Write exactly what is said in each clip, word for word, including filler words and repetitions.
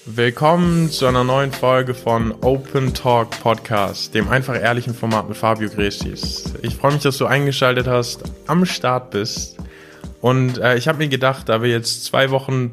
Willkommen zu einer neuen Folge von Open Talk Podcast, dem einfach ehrlichen Format mit Fabio Grestis. Ich freue mich, dass du eingeschaltet hast, am Start bist. Und äh, ich habe mir gedacht, da wir jetzt zwei Wochen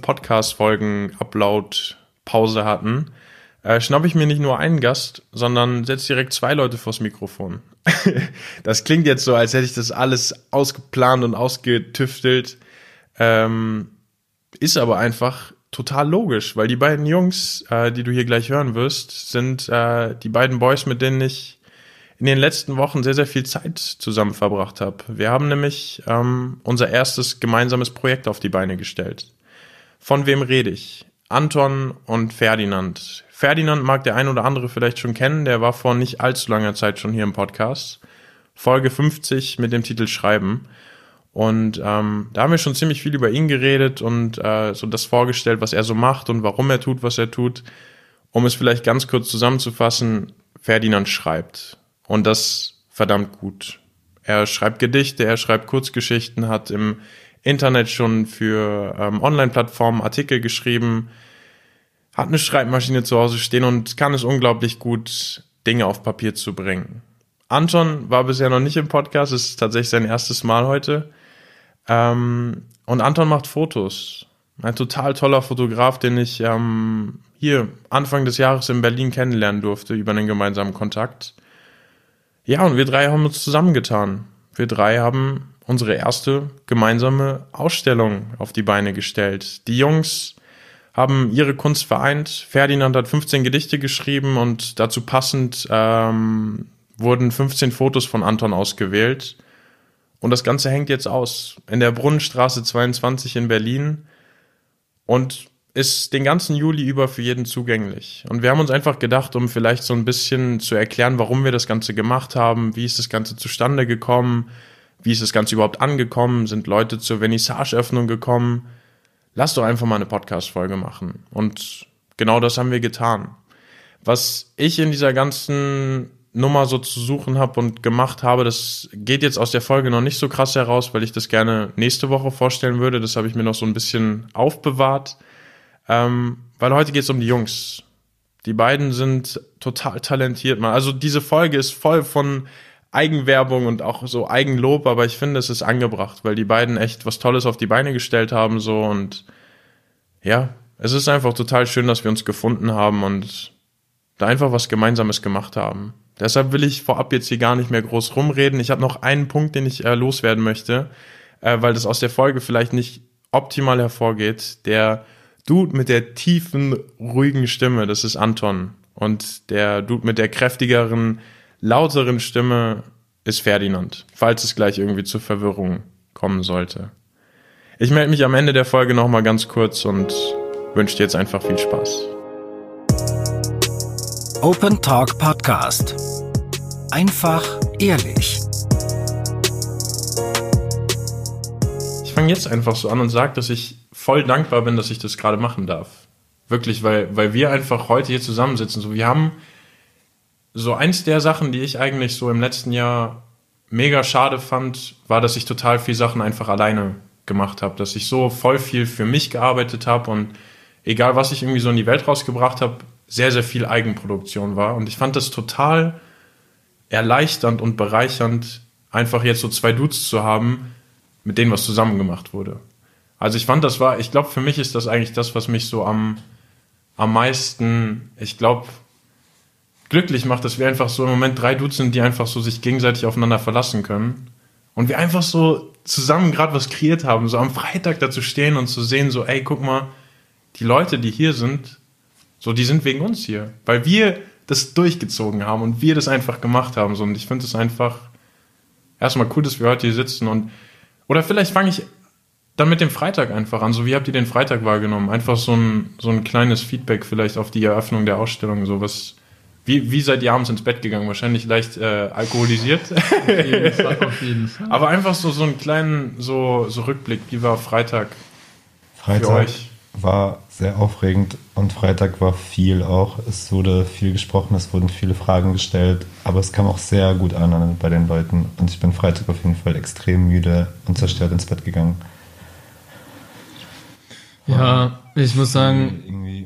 Podcast-Folgen-Upload-Pause hatten, äh, schnappe ich mir nicht nur einen Gast, sondern setze direkt zwei Leute vors Mikrofon. Das klingt jetzt so, als hätte ich das alles ausgeplant und ausgetüftelt. Ähm, ist aber einfach total logisch, weil die beiden Jungs, äh, die du hier gleich hören wirst, sind äh, die beiden Boys, mit denen ich in den letzten Wochen sehr, sehr viel Zeit zusammen verbracht habe. Wir haben nämlich ähm, unser erstes gemeinsames Projekt auf die Beine gestellt. Von wem rede ich? Anton und Ferdinand. Ferdinand mag der ein oder andere vielleicht schon kennen, der war vor nicht allzu langer Zeit schon hier im Podcast. Folge fünfzig mit dem Titel Schreiben. Und ähm, da haben wir schon ziemlich viel über ihn geredet und äh, so das vorgestellt, was er so macht und warum er tut, was er tut. Um es vielleicht ganz kurz zusammenzufassen, Ferdinand schreibt. Und das verdammt gut. Er schreibt Gedichte, er schreibt Kurzgeschichten, hat im Internet schon für ähm, Online-Plattformen Artikel geschrieben, hat eine Schreibmaschine zu Hause stehen und kann es unglaublich gut, Dinge auf Papier zu bringen. Anton war bisher noch nicht im Podcast, es ist tatsächlich sein erstes Mal heute. Ähm, und Anton macht Fotos. Ein total toller Fotograf, den ich ähm, hier Anfang des Jahres in Berlin kennenlernen durfte über einen gemeinsamen Kontakt. Ja, und wir drei haben uns zusammengetan. Wir drei haben unsere erste gemeinsame Ausstellung auf die Beine gestellt. Die Jungs haben ihre Kunst vereint. Ferdinand hat fünfzehn Gedichte geschrieben und dazu passend ähm, wurden fünfzehn Fotos von Anton ausgewählt. Und das Ganze hängt jetzt aus in der Brunnenstraße zweiundzwanzig in Berlin und ist den ganzen Juli über für jeden zugänglich. Und wir haben uns einfach gedacht, um vielleicht so ein bisschen zu erklären, warum wir das Ganze gemacht haben, wie ist das Ganze zustande gekommen, wie ist das Ganze überhaupt angekommen, sind Leute zur Vernissageöffnung gekommen. Lass doch einfach mal eine Podcast-Folge machen. Und genau das haben wir getan. Was ich in dieser ganzen Nummer so zu suchen habe und gemacht habe, das geht jetzt aus der Folge noch nicht so krass heraus, weil ich das gerne nächste Woche vorstellen würde. Das habe ich mir noch so ein bisschen aufbewahrt, ähm, weil heute geht es um die Jungs. Die beiden sind total talentiert, man. Also diese Folge ist voll von Eigenwerbung und auch so Eigenlob, aber ich finde, es ist angebracht, weil die beiden echt was Tolles auf die Beine gestellt haben so und ja, es ist einfach total schön, dass wir uns gefunden haben und da einfach was Gemeinsames gemacht haben. Deshalb will ich vorab jetzt hier gar nicht mehr groß rumreden. Ich habe noch einen Punkt, den ich äh, loswerden möchte, äh, weil das aus der Folge vielleicht nicht optimal hervorgeht. Der Dude mit der tiefen, ruhigen Stimme, das ist Anton. Und der Dude mit der kräftigeren, lauteren Stimme ist Ferdinand, falls es gleich irgendwie zur Verwirrung kommen sollte. Ich melde mich am Ende der Folge nochmal ganz kurz und wünsche dir jetzt einfach viel Spaß. Open Talk Podcast. Einfach ehrlich. Ich fange jetzt einfach so an und sage, dass ich voll dankbar bin, dass ich das gerade machen darf. Wirklich, weil, weil wir einfach heute hier zusammensitzen. So, wir haben so eins der Sachen, die ich eigentlich so im letzten Jahr mega schade fand, war, dass ich total viel Sachen einfach alleine gemacht habe. Dass ich so voll viel für mich gearbeitet habe und egal, was ich irgendwie so in die Welt rausgebracht habe, sehr, sehr viel Eigenproduktion war. Und ich fand das total erleichternd und bereichernd, einfach jetzt so zwei Dudes zu haben, mit denen was zusammen gemacht wurde. Also ich fand, das war, ich glaube, für mich ist das eigentlich das, was mich so am, am meisten, ich glaube, glücklich macht, dass wir einfach so im Moment drei Dudes sind, die einfach so sich gegenseitig aufeinander verlassen können. Und wir einfach so zusammen gerade was kreiert haben, so am Freitag da zu stehen und zu sehen, so, ey, guck mal, die Leute, die hier sind, so, die sind wegen uns hier, weil wir das durchgezogen haben und wir das einfach gemacht haben. So, und ich finde es einfach erstmal cool, dass wir heute hier sitzen. Und oder vielleicht fange ich dann mit dem Freitag einfach an. So, wie habt ihr den Freitag wahrgenommen? Einfach so ein, so ein kleines Feedback vielleicht auf die Eröffnung der Ausstellung. So was, wie, wie seid ihr abends ins Bett gegangen? Wahrscheinlich leicht äh, alkoholisiert. Auf jeden Fall, auf jeden Fall. Aber einfach so, so einen kleinen so, so Rückblick. Wie war Freitag, Freitag für euch? War sehr aufregend und Freitag war viel auch. Es wurde viel gesprochen, es wurden viele Fragen gestellt, aber es kam auch sehr gut an bei den Leuten und ich bin Freitag auf jeden Fall extrem müde und zerstört ins Bett gegangen. Ja, ich muss sagen, irgendwie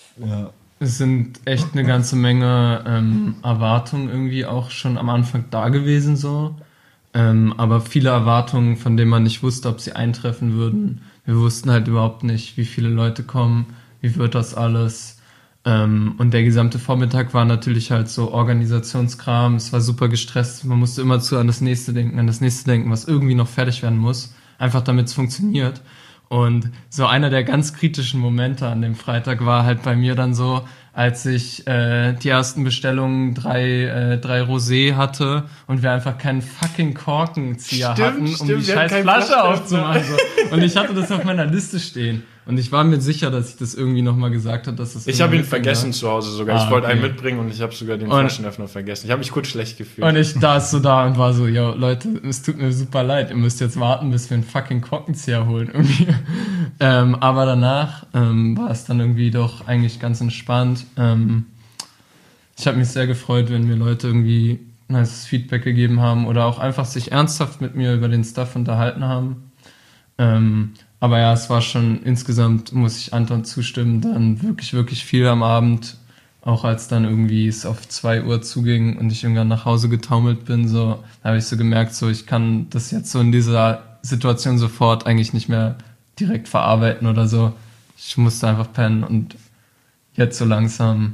Ja. Es sind echt eine ganze Menge ähm, Erwartungen irgendwie auch schon am Anfang da gewesen so. Ähm, aber viele Erwartungen, von denen man nicht wusste, ob sie eintreffen würden. Wir wussten halt überhaupt nicht, wie viele Leute kommen, wie wird das alles. Ähm, und der gesamte Vormittag war natürlich halt so Organisationskram. Es war super gestresst. Man musste immer zu an das nächste denken, an das nächste denken, was irgendwie noch fertig werden muss. Einfach damit es funktioniert. Und so einer der ganz kritischen Momente an dem Freitag war halt bei mir dann so, als ich äh, die ersten Bestellungen drei, äh, drei Rosé hatte und wir einfach keinen fucking Korkenzieher Stimmt, hatten, um stimmt, die wir hatten scheiß keinen Flasche Flaschenöffner. aufzumachen. So. Und ich hatte das auf meiner Liste stehen. Und ich war mir sicher, dass ich das irgendwie nochmal gesagt habe, dass das Ich habe ihn mitbringen vergessen darf. zu Hause sogar. Ah, Ich wollte okay. einen mitbringen und ich habe sogar den Und- Flaschenöffner vergessen. Ich habe mich kurz schlecht gefühlt. Und ich da so da und war so, yo, Leute, es tut mir super leid, ihr müsst jetzt warten, bis wir einen fucking Korkenzieher holen irgendwie. ähm, aber danach ähm, war es dann irgendwie doch eigentlich ganz entspannt. Ähm, ich habe mich sehr gefreut, wenn mir Leute irgendwie nice Feedback gegeben haben oder auch einfach sich ernsthaft mit mir über den Stuff unterhalten haben. Ähm, aber ja, es war schon insgesamt, muss ich Anton zustimmen, dann wirklich, wirklich viel am Abend. Auch als dann irgendwie es auf zwei Uhr zuging und ich irgendwann nach Hause getaumelt bin, so, da habe ich so gemerkt, so, ich kann das jetzt so in dieser Situation sofort eigentlich nicht mehr direkt verarbeiten oder so. Ich musste einfach pennen und jetzt so langsam,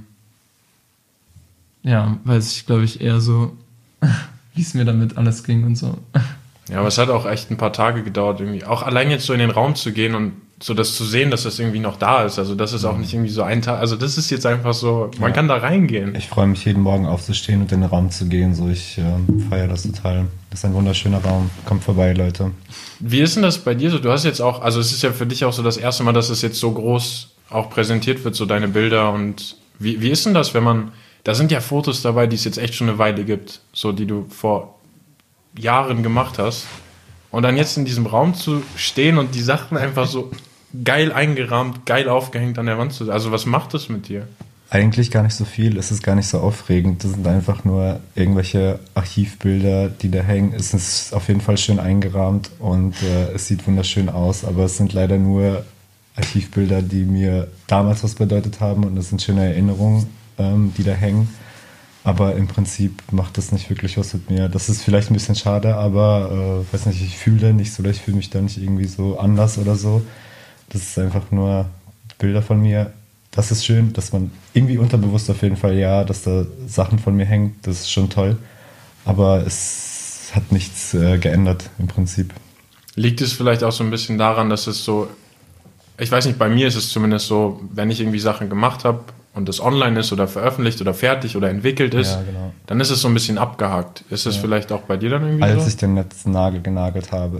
ja, weiß ich, glaube ich, eher so, wie es mir damit alles ging und so. Ja, aber es hat auch echt ein paar Tage gedauert irgendwie. Auch allein jetzt so in den Raum zu gehen und so das zu sehen, dass das irgendwie noch da ist. Also das ist auch nicht irgendwie so ein Tag. Also das ist jetzt einfach so, man Ja. kann da reingehen. Ich freue mich jeden Morgen aufzustehen und in den Raum zu gehen. So, ich äh, feiere das total. Das ist ein wunderschöner Raum. Kommt vorbei, Leute. Wie ist denn das bei dir so? Du hast jetzt auch, also es ist ja für dich auch so das erste Mal, dass es jetzt so groß auch präsentiert wird, so deine Bilder. Und wie, wie ist denn das, wenn man, da sind ja Fotos dabei, die es jetzt echt schon eine Weile gibt, so die du vor Jahren gemacht hast. Und dann jetzt in diesem Raum zu stehen und die Sachen einfach so geil eingerahmt, geil aufgehängt an der Wand zu. Also was macht das mit dir? Eigentlich gar nicht so viel. Es ist gar nicht so aufregend. Das sind einfach nur irgendwelche Archivbilder, die da hängen. Es ist auf jeden Fall schön eingerahmt und äh, es sieht wunderschön aus. Aber es sind leider nur Archivbilder, die mir damals was bedeutet haben. Und es sind schöne Erinnerungen, ähm, die da hängen. Aber im Prinzip macht das nicht wirklich was mit mir. Das ist vielleicht ein bisschen schade, aber äh, weiß nicht, ich fühle nicht so, ich fühle mich da nicht irgendwie so anders oder so. Das ist einfach nur Bilder von mir. Das ist schön, dass man irgendwie unterbewusst auf jeden Fall, ja, dass da Sachen von mir hängen. Das ist schon toll. Aber es hat nichts äh, geändert im Prinzip. Liegt es vielleicht auch so ein bisschen daran, dass es so, ich weiß nicht, bei mir ist es zumindest so, wenn ich irgendwie Sachen gemacht habe und das online ist oder veröffentlicht oder fertig oder entwickelt ist, Ja, genau. dann ist es so ein bisschen abgehakt. Ist es Ja. vielleicht auch bei dir dann irgendwie Als so? ich den letzten Nagel genagelt habe,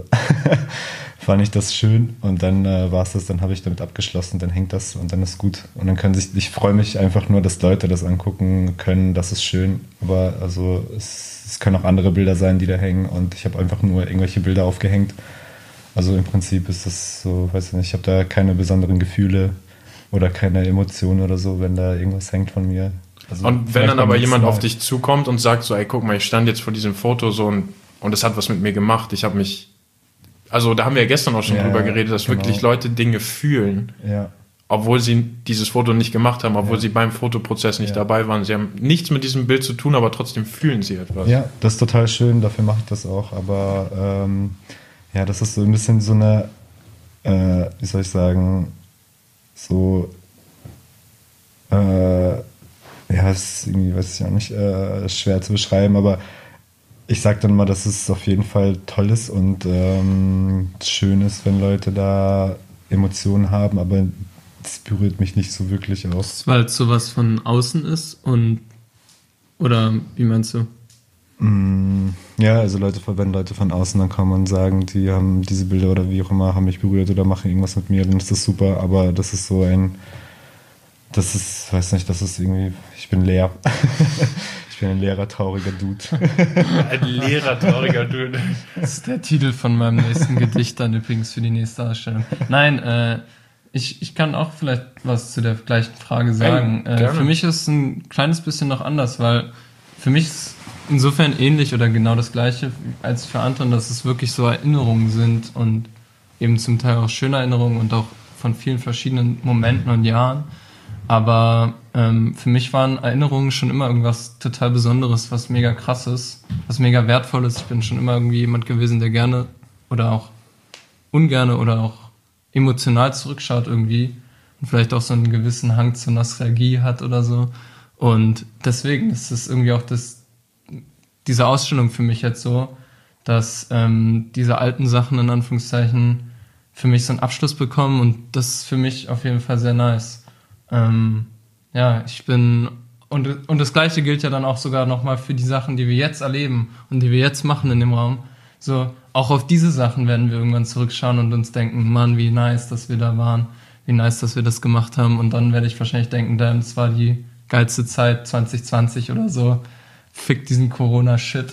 fand ich das schön und dann äh, war es das, dann habe ich damit abgeschlossen, dann hängt das und dann ist gut. Und dann können sich, ich freue mich einfach nur, dass Leute das angucken können, das ist schön, aber also es, es können auch andere Bilder sein, die da hängen und ich habe einfach nur irgendwelche Bilder aufgehängt. Also im Prinzip ist das so, weiß ich nicht, ich habe da keine besonderen Gefühle oder keine Emotionen oder so, wenn da irgendwas hängt von mir. Also Und wenn vielleicht dann beim aber nächsten jemand Mal. auf dich zukommt und sagt so, ey, guck mal, ich stand jetzt vor diesem Foto so und, und es hat was mit mir gemacht, ich habe mich, also da haben wir ja gestern auch schon Ja, drüber ja, geredet, dass genau. wirklich Leute Dinge fühlen, Ja. obwohl sie dieses Foto nicht gemacht haben, obwohl Ja. sie beim Fotoprozess nicht Ja. dabei waren. Sie haben nichts mit diesem Bild zu tun, aber trotzdem fühlen sie etwas. Ja, das ist total schön, dafür mache ich das auch. Aber ähm, ja, das ist so ein bisschen so eine, äh, wie soll ich sagen, so, äh, ja, ist irgendwie, weiß ich auch nicht, äh, schwer zu beschreiben, aber ich sage dann mal, dass es auf jeden Fall toll ist und ähm, schön ist, wenn Leute da Emotionen haben, aber es berührt mich nicht so wirklich aus. Weil es sowas von außen ist und, oder wie meinst du? Mm, Ja, also Leute, wenn Leute von außen dann kommen und sagen, die haben diese Bilder oder wie auch immer, haben mich berührt oder machen irgendwas mit mir, dann ist das super, aber das ist so ein, das ist, weiß nicht, das ist irgendwie, ich bin leer. Ich bin ein leerer, trauriger Dude. Ein leerer, trauriger Dude. Das ist der Titel von meinem nächsten Gedicht dann übrigens für die nächste Ausstellung. Nein, äh, ich, ich kann auch vielleicht was zu der gleichen Frage sagen. Hey, äh, gerne. für mich ist es ein kleines bisschen noch anders, weil für mich ist insofern ähnlich oder genau das Gleiche als für Anton, dass es wirklich so Erinnerungen sind und eben zum Teil auch schöne Erinnerungen und auch von vielen verschiedenen Momenten und Jahren. Aber ähm, für mich waren Erinnerungen schon immer irgendwas total Besonderes, was mega krasses, was mega wertvolles. Ich bin schon immer irgendwie jemand gewesen, der gerne oder auch ungerne oder auch emotional zurückschaut irgendwie und vielleicht auch so einen gewissen Hang zur Nostalgie hat oder so. Und deswegen ist es irgendwie auch das, diese Ausstellung für mich jetzt so, dass ähm, diese alten Sachen in Anführungszeichen für mich so einen Abschluss bekommen und das ist für mich auf jeden Fall sehr nice. Ähm, ja, ich bin und, und das Gleiche gilt ja dann auch sogar nochmal für die Sachen, die wir jetzt erleben und die wir jetzt machen in dem Raum. So, auch auf diese Sachen werden wir irgendwann zurückschauen und uns denken, Mann, wie nice, dass wir da waren, wie nice, dass wir das gemacht haben und dann werde ich wahrscheinlich denken, damn, das war die geilste Zeit zwanzig zwanzig oder so. Fick diesen Corona-Shit.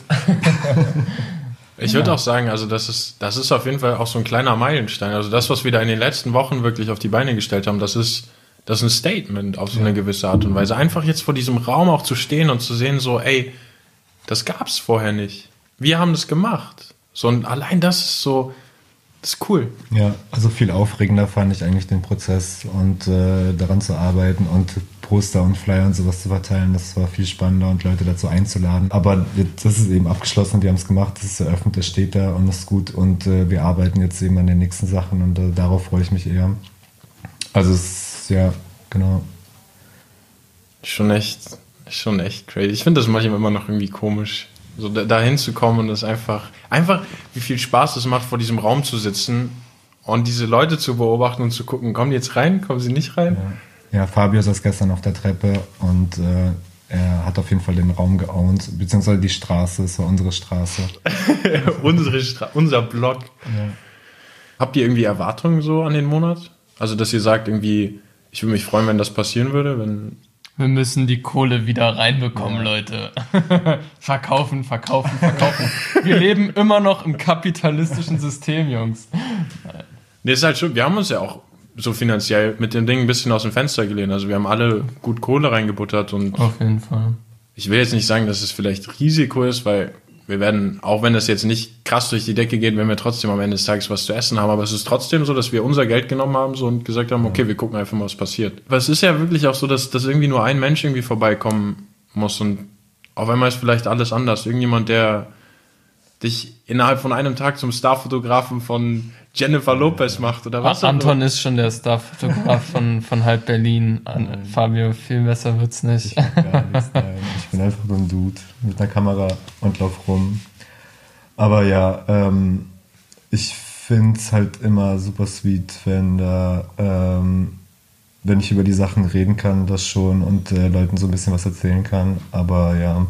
Ich würde ja. auch sagen, also das ist, das ist auf jeden Fall auch so ein kleiner Meilenstein. Also das, was wir da in den letzten Wochen wirklich auf die Beine gestellt haben, das ist, das ist ein Statement auf so eine gewisse Art und Weise. Einfach jetzt vor diesem Raum auch zu stehen und zu sehen, so, ey, das gab's vorher nicht. Wir haben das gemacht. So, und allein das ist so, das ist cool. Ja, also viel aufregender fand ich eigentlich den Prozess und äh, daran zu arbeiten und Poster und Flyer und sowas zu verteilen. Das war viel spannender und Leute dazu einzuladen. Aber das ist eben abgeschlossen, die haben es gemacht, das ist eröffnet, das steht da und das ist gut. Und äh, wir arbeiten jetzt eben an den nächsten Sachen und äh, darauf freue ich mich eher. Also es ist, ja, genau. Schon echt, schon echt crazy. Ich finde das manchmal immer noch irgendwie komisch. So da, da hinzukommen und das einfach, einfach, wie viel Spaß es macht, vor diesem Raum zu sitzen und diese Leute zu beobachten und zu gucken, kommen die jetzt rein, kommen sie nicht rein? Ja, ja, Fabio saß gestern auf der Treppe und äh, er hat auf jeden Fall den Raum geowned, beziehungsweise die Straße, es war unsere Straße. unsere Stra- unser Block. Ja. Habt ihr irgendwie Erwartungen so an den Monat? Also, dass ihr sagt irgendwie, ich würde mich freuen, wenn das passieren würde, wenn... Wir müssen die Kohle wieder reinbekommen, ja. Leute. Verkaufen, verkaufen, verkaufen. Wir leben immer noch im kapitalistischen System, Jungs. Nee, ist halt schon, wir haben uns ja auch so finanziell mit dem Ding ein bisschen aus dem Fenster gelehnt. Also wir haben alle gut Kohle reingebuttert und... Auf jeden Fall. Ich will jetzt nicht sagen, dass es vielleicht Risiko ist, weil wir werden, auch wenn das jetzt nicht krass durch die Decke geht, werden wir trotzdem am Ende des Tages was zu essen haben. Aber es ist trotzdem so, dass wir unser Geld genommen haben so und gesagt haben, okay, wir gucken einfach mal, was passiert. Aber es ist ja wirklich auch so, dass, dass irgendwie nur ein Mensch irgendwie vorbeikommen muss und auf einmal ist vielleicht alles anders. Irgendjemand, der dich innerhalb von einem Tag zum Starfotografen von Jennifer Lopez macht oder was? Anton ist schon der Starfotograf von, von halb Berlin. An, Fabio, viel besser wird's nicht. Ich bin, gar nichts, nein. Ich bin einfach nur ein Dude mit einer Kamera und lauf rum. Aber ja, ähm, ich finde es halt immer super sweet, wenn da, ähm, wenn ich über die Sachen reden kann, das schon und äh, Leuten so ein bisschen was erzählen kann. Aber ja,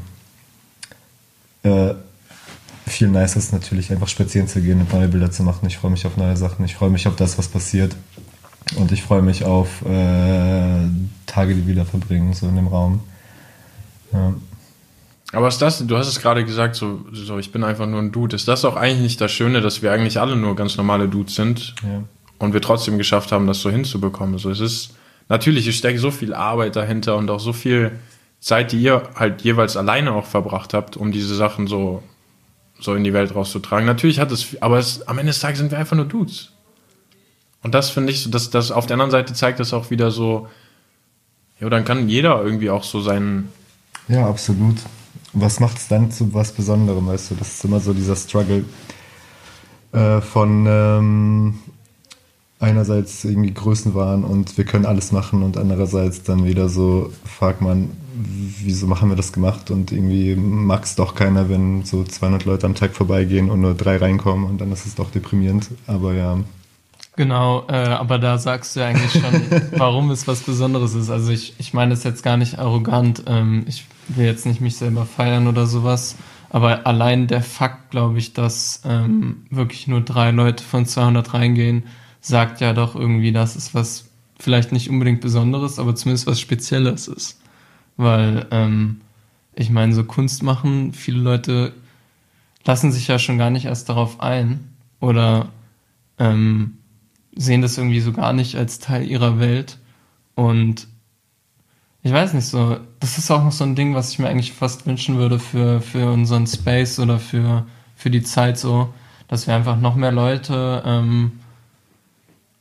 äh, viel nicer ist natürlich einfach spazieren zu gehen und neue Bilder zu machen. Ich freue mich auf neue Sachen. Ich freue mich auf das, was passiert. Und ich freue mich auf äh, Tage, die wir da verbringen, so in dem Raum. Ja. Aber ist das, du hast es gerade gesagt, so, so, ich bin einfach nur ein Dude. Ist das auch eigentlich nicht das Schöne, dass wir eigentlich alle nur ganz normale Dudes sind ja. und wir trotzdem geschafft haben, das so hinzubekommen? So, es ist, natürlich, es steckt so viel Arbeit dahinter und auch so viel Zeit, die ihr halt jeweils alleine auch verbracht habt, um diese Sachen so so in die Welt rauszutragen. Natürlich hat es, aber es, am Ende des Tages sind wir einfach nur Dudes. Und das finde ich so, dass das auf der anderen Seite zeigt das auch wieder so, ja, dann kann jeder irgendwie auch so sein. Ja, absolut. Was macht es dann zu was Besonderem, weißt du? Das ist immer so dieser Struggle äh, von ähm, einerseits irgendwie Größenwahn und wir können alles machen und andererseits dann wieder so, fuck man, wieso machen wir das gemacht und irgendwie mag es doch keiner, wenn so zweihundert Leute am Tag vorbeigehen und nur drei reinkommen und dann ist es doch deprimierend, aber ja. Genau, äh, aber da sagst du ja eigentlich schon, warum es was Besonderes ist. Also ich, ich meine das jetzt gar nicht arrogant, ähm, ich will jetzt nicht mich selber feiern oder sowas, aber allein der Fakt, glaube ich, dass ähm, wirklich nur drei Leute von zweihundert reingehen, sagt ja doch irgendwie, dass es was vielleicht nicht unbedingt Besonderes, aber zumindest was Spezielles ist. Weil, ähm, ich meine, so Kunst machen, viele Leute lassen sich ja schon gar nicht erst darauf ein oder ähm, sehen das irgendwie so gar nicht als Teil ihrer Welt. Und ich weiß nicht so, das ist auch noch so ein Ding, was ich mir eigentlich fast wünschen würde für, für unseren Space oder für, für die Zeit so, dass wir einfach noch mehr Leute ähm,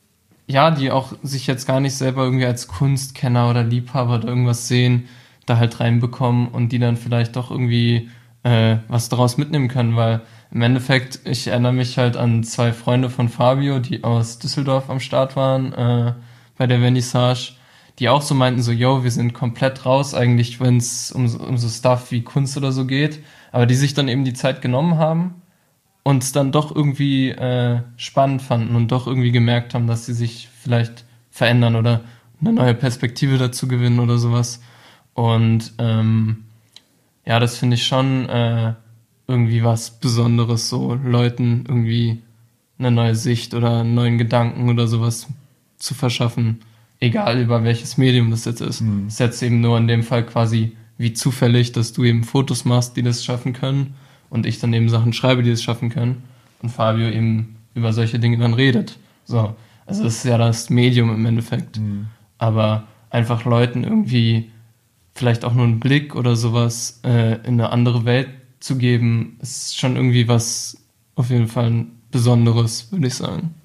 ja, die auch sich jetzt gar nicht selber irgendwie als Kunstkenner oder Liebhaber oder irgendwas sehen, da halt reinbekommen und die dann vielleicht doch irgendwie äh, was daraus mitnehmen können, weil im Endeffekt, ich erinnere mich halt an zwei Freunde von Fabio, die aus Düsseldorf am Start waren, äh, bei der Vernissage, die auch so meinten, so, yo, wir sind komplett raus eigentlich, wenn es um, um so Stuff wie Kunst oder so geht, aber die sich dann eben die Zeit genommen haben und es dann doch irgendwie äh, spannend fanden und doch irgendwie gemerkt haben, dass sie sich vielleicht verändern oder eine neue Perspektive dazu gewinnen oder sowas. Und ähm, ja, das finde ich schon äh, irgendwie was Besonderes, so Leuten irgendwie eine neue Sicht oder einen neuen Gedanken oder sowas zu verschaffen, egal über welches Medium das jetzt ist. Mhm. Das ist jetzt eben nur in dem Fall quasi wie zufällig, dass du eben Fotos machst, die das schaffen können und ich dann eben Sachen schreibe, die das schaffen können und Fabio eben über solche Dinge dann redet. So, also das ist ja das Medium im Endeffekt. Mhm. Aber einfach Leuten irgendwie vielleicht auch nur einen Blick oder sowas äh, in eine andere Welt zu geben, ist schon irgendwie was auf jeden Fall Besonderes, würde ich sagen.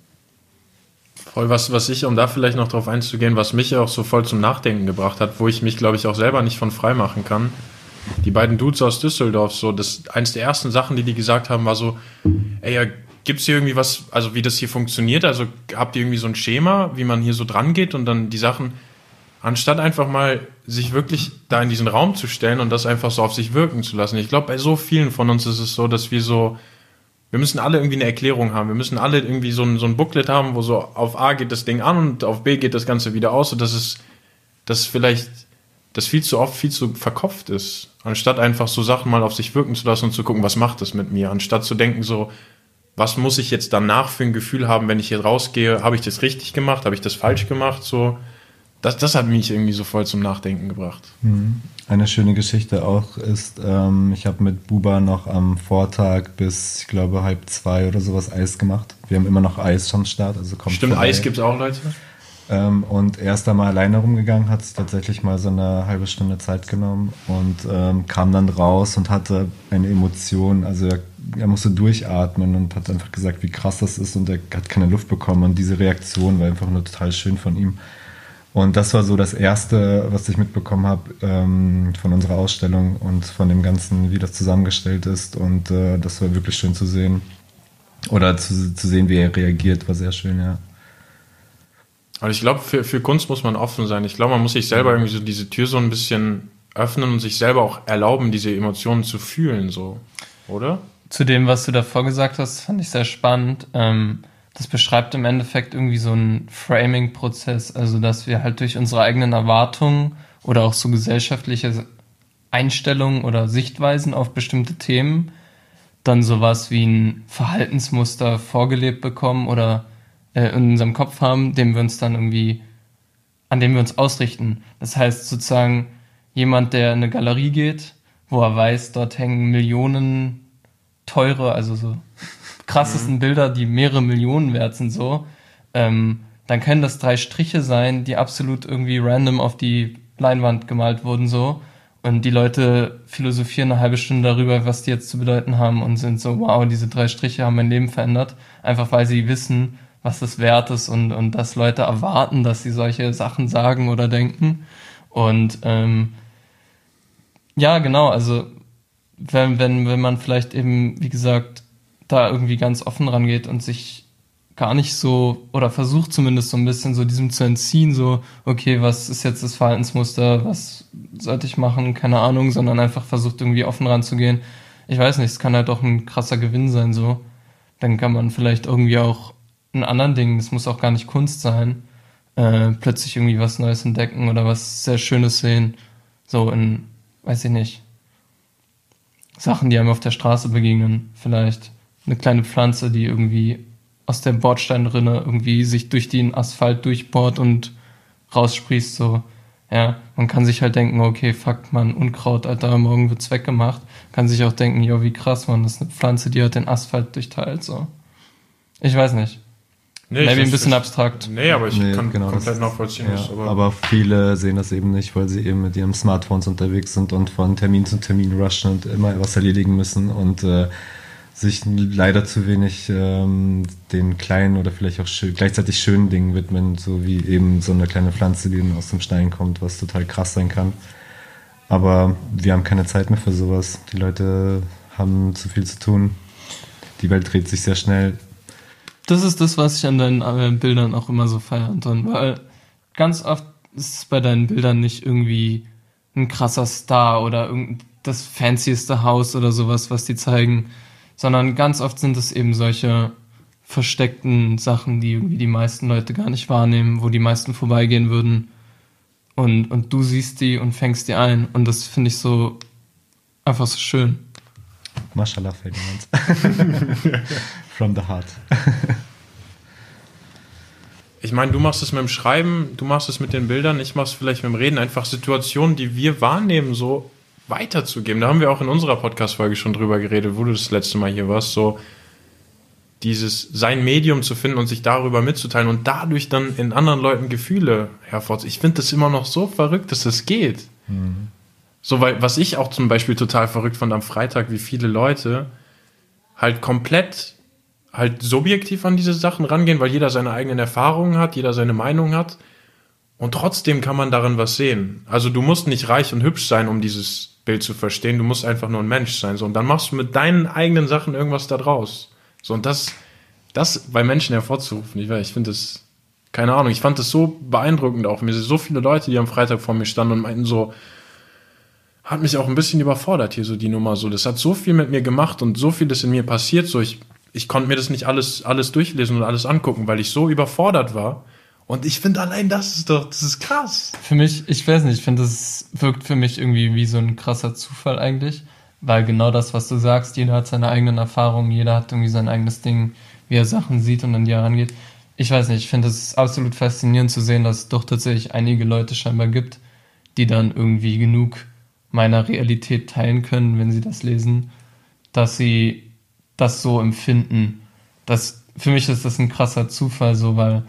Voll was, was ich, um da vielleicht noch drauf einzugehen, was mich auch so voll zum Nachdenken gebracht hat, wo ich mich, glaube ich, auch selber nicht von frei machen kann. Die beiden Dudes aus Düsseldorf, so, das, eins der ersten Sachen, die die gesagt haben, war so, ey, ja, gibt's hier irgendwie was, also wie das hier funktioniert? Also habt ihr irgendwie so ein Schema, wie man hier so dran geht und dann die Sachen, anstatt einfach mal sich wirklich da in diesen Raum zu stellen und das einfach so auf sich wirken zu lassen. Ich glaube, bei so vielen von uns ist es so, dass wir so, wir müssen alle irgendwie eine Erklärung haben. Wir müssen alle irgendwie so ein, so ein Booklet haben, wo so auf A geht das Ding an und auf B geht das Ganze wieder aus. Und das ist, das vielleicht, das viel zu oft viel zu verkopft ist. Anstatt einfach so Sachen mal auf sich wirken zu lassen und zu gucken, was macht das mit mir? Anstatt zu denken so, was muss ich jetzt danach für ein Gefühl haben, wenn ich hier rausgehe? Habe ich das richtig gemacht? Habe ich das falsch gemacht? So, Das, das hat mich irgendwie so voll zum Nachdenken gebracht. Eine schöne Geschichte auch ist, ähm, ich habe mit Buba noch am Vortag bis, ich glaube, halb zwei oder sowas Eis gemacht. Wir haben immer noch Eis am Start. Also kommt Stimmt, vorbei. Eis gibt's auch, Leute. Ähm, und er ist da mal alleine rumgegangen, hat sich tatsächlich mal so eine halbe Stunde Zeit genommen und ähm, kam dann raus und hatte eine Emotion. Also er, er musste durchatmen und hat einfach gesagt, wie krass das ist und er hat keine Luft bekommen. Und diese Reaktion war einfach nur total schön von ihm. Und das war so das Erste, was ich mitbekommen habe ähm, von unserer Ausstellung und von dem Ganzen, wie das zusammengestellt ist. Und äh, das war wirklich schön zu sehen. Oder zu, zu sehen, wie er reagiert, war sehr schön, ja. Aber ich glaube, für, für Kunst muss man offen sein. Ich glaube, man muss sich selber irgendwie so diese Tür so ein bisschen öffnen und sich selber auch erlauben, diese Emotionen zu fühlen, so, oder? Zu dem, was du davor gesagt hast, fand ich sehr spannend. Ähm, das beschreibt im Endeffekt irgendwie so einen Framing-Prozess, also dass wir halt durch unsere eigenen Erwartungen oder auch so gesellschaftliche Einstellungen oder Sichtweisen auf bestimmte Themen dann sowas wie ein Verhaltensmuster vorgelebt bekommen oder äh, in unserem Kopf haben, dem wir uns dann irgendwie, an dem wir uns ausrichten. Das heißt sozusagen, jemand, der in eine Galerie geht, wo er weiß, dort hängen Millionen teure, also so krassesten mhm. Bilder, die mehrere Millionen wert sind, so, ähm, dann können das drei Striche sein, die absolut irgendwie random auf die Leinwand gemalt wurden, so. Und die Leute philosophieren eine halbe Stunde darüber, was die jetzt zu bedeuten haben und sind so, wow, diese drei Striche haben mein Leben verändert. Einfach weil sie wissen, was das wert ist und, und dass Leute erwarten, dass sie solche Sachen sagen oder denken. Und ähm, ja, genau, also wenn, wenn, wenn man vielleicht eben, wie gesagt, da irgendwie ganz offen rangeht und sich gar nicht so, oder versucht zumindest so ein bisschen so diesem zu entziehen, so, okay, was ist jetzt das Verhaltensmuster, was sollte ich machen, keine Ahnung, sondern einfach versucht irgendwie offen ranzugehen. Ich weiß nicht, es kann halt auch ein krasser Gewinn sein, so. Dann kann man vielleicht irgendwie auch in anderen Dingen, es muss auch gar nicht Kunst sein, äh, plötzlich irgendwie was Neues entdecken oder was sehr Schönes sehen, so in, weiß ich nicht, Sachen, die einem auf der Straße begegnen, vielleicht eine kleine Pflanze, die irgendwie aus der Bordsteinrinne irgendwie sich durch den Asphalt durchbohrt und raussprießt, so. Ja, man kann sich halt denken, okay, fuck, man, Unkraut, Alter, morgen wird's weggemacht. Kann sich auch denken, jo, wie krass, man, das ist eine Pflanze, die hat den Asphalt durchteilt, so. Ich weiß nicht. Nee, Maybe ich, ein bisschen ich, abstrakt. Nee, aber ich nee, kann genau, komplett nachvollziehen. Ja, aber, aber viele sehen das eben nicht, weil sie eben mit ihren Smartphones unterwegs sind und von Termin zu Termin rushen und immer was erledigen müssen und äh, sich leider zu wenig ähm, den kleinen oder vielleicht auch schön, gleichzeitig schönen Dingen widmen, so wie eben so eine kleine Pflanze, die dann aus dem Stein kommt, was total krass sein kann. Aber wir haben keine Zeit mehr für sowas. Die Leute haben zu viel zu tun. Die Welt dreht sich sehr schnell. Das ist das, was ich an deinen äh, Bildern auch immer so feiere, Anton, weil ganz oft ist es bei deinen Bildern nicht irgendwie ein krasser Star oder irgendein das fancieste Haus oder sowas, was die zeigen, sondern ganz oft sind es eben solche versteckten Sachen, die irgendwie die meisten Leute gar nicht wahrnehmen, wo die meisten vorbeigehen würden und, und du siehst die und fängst die ein und das finde ich so einfach so schön. Mashallah, Ferdinand. From the heart. Ich meine, du machst es mit dem Schreiben, du machst es mit den Bildern, ich mach's vielleicht mit dem Reden, einfach Situationen, die wir wahrnehmen, so weiterzugeben. Da haben wir auch in unserer Podcast-Folge schon drüber geredet, wo du das letzte Mal hier warst, so dieses, sein Medium zu finden und sich darüber mitzuteilen und dadurch dann in anderen Leuten Gefühle hervorzuheben. Ich finde das immer noch so verrückt, dass das geht. Mhm. So, weil, was ich auch zum Beispiel total verrückt fand am Freitag, wie viele Leute halt komplett halt subjektiv an diese Sachen rangehen, weil jeder seine eigenen Erfahrungen hat, jeder seine Meinung hat und trotzdem kann man darin was sehen. Also du musst nicht reich und hübsch sein, um dieses Bild zu verstehen, du musst einfach nur ein Mensch sein. So, und dann machst du mit deinen eigenen Sachen irgendwas da draus. So, und das, das bei Menschen hervorzurufen, ich, ich finde das, keine Ahnung, ich fand das so beeindruckend auch. Mir sind so viele Leute, die am Freitag vor mir standen und meinten so, hat mich auch ein bisschen überfordert hier, so die Nummer, so, das hat so viel mit mir gemacht und so vieles in mir passiert, so, ich, ich konnte mir das nicht alles, alles durchlesen und alles angucken, weil ich so überfordert war. Und ich finde allein das ist doch, das ist krass. Für mich, ich weiß nicht, ich finde, das wirkt für mich irgendwie wie so ein krasser Zufall eigentlich, weil genau das, was du sagst, jeder hat seine eigenen Erfahrungen, jeder hat irgendwie sein eigenes Ding, wie er Sachen sieht und an die herangeht. Ich weiß nicht, ich finde es absolut faszinierend zu sehen, dass es doch tatsächlich einige Leute scheinbar gibt, die dann irgendwie genug meiner Realität teilen können, wenn sie das lesen, dass sie das so empfinden. Das, für mich ist das ein krasser Zufall, so, weil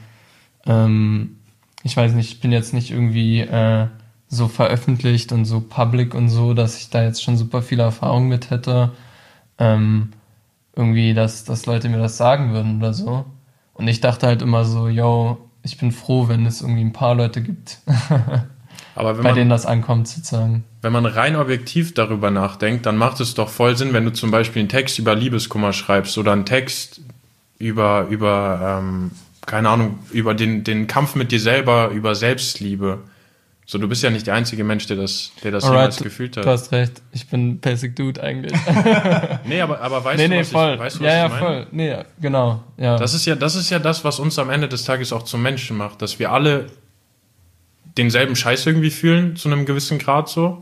ähm, ich weiß nicht, ich bin jetzt nicht irgendwie äh, so veröffentlicht und so public und so, dass ich da jetzt schon super viele Erfahrungen mit hätte. Ähm, irgendwie, dass, dass Leute mir das sagen würden oder so. Und ich dachte halt immer so, yo, ich bin froh, wenn es irgendwie ein paar Leute gibt, Aber wenn bei man, denen das ankommt, sozusagen. Wenn man rein objektiv darüber nachdenkt, dann macht es doch voll Sinn, wenn du zum Beispiel einen Text über Liebeskummer schreibst oder einen Text über, über ähm, keine Ahnung, über den, den Kampf mit dir selber, über Selbstliebe. So, du bist ja nicht der einzige Mensch, der das, der das Alright, jemals gefühlt hat. Du hast recht, ich bin Basic Dude eigentlich. Nee, aber, aber weißt nee, du, nee, was voll. ich, weißt du, was ja, ich ja, meine? voll. Nee, genau. Ja. Das ist ja, das ist ja das, was uns am Ende des Tages auch zum Menschen macht, dass wir alle denselben Scheiß irgendwie fühlen, zu einem gewissen Grad so.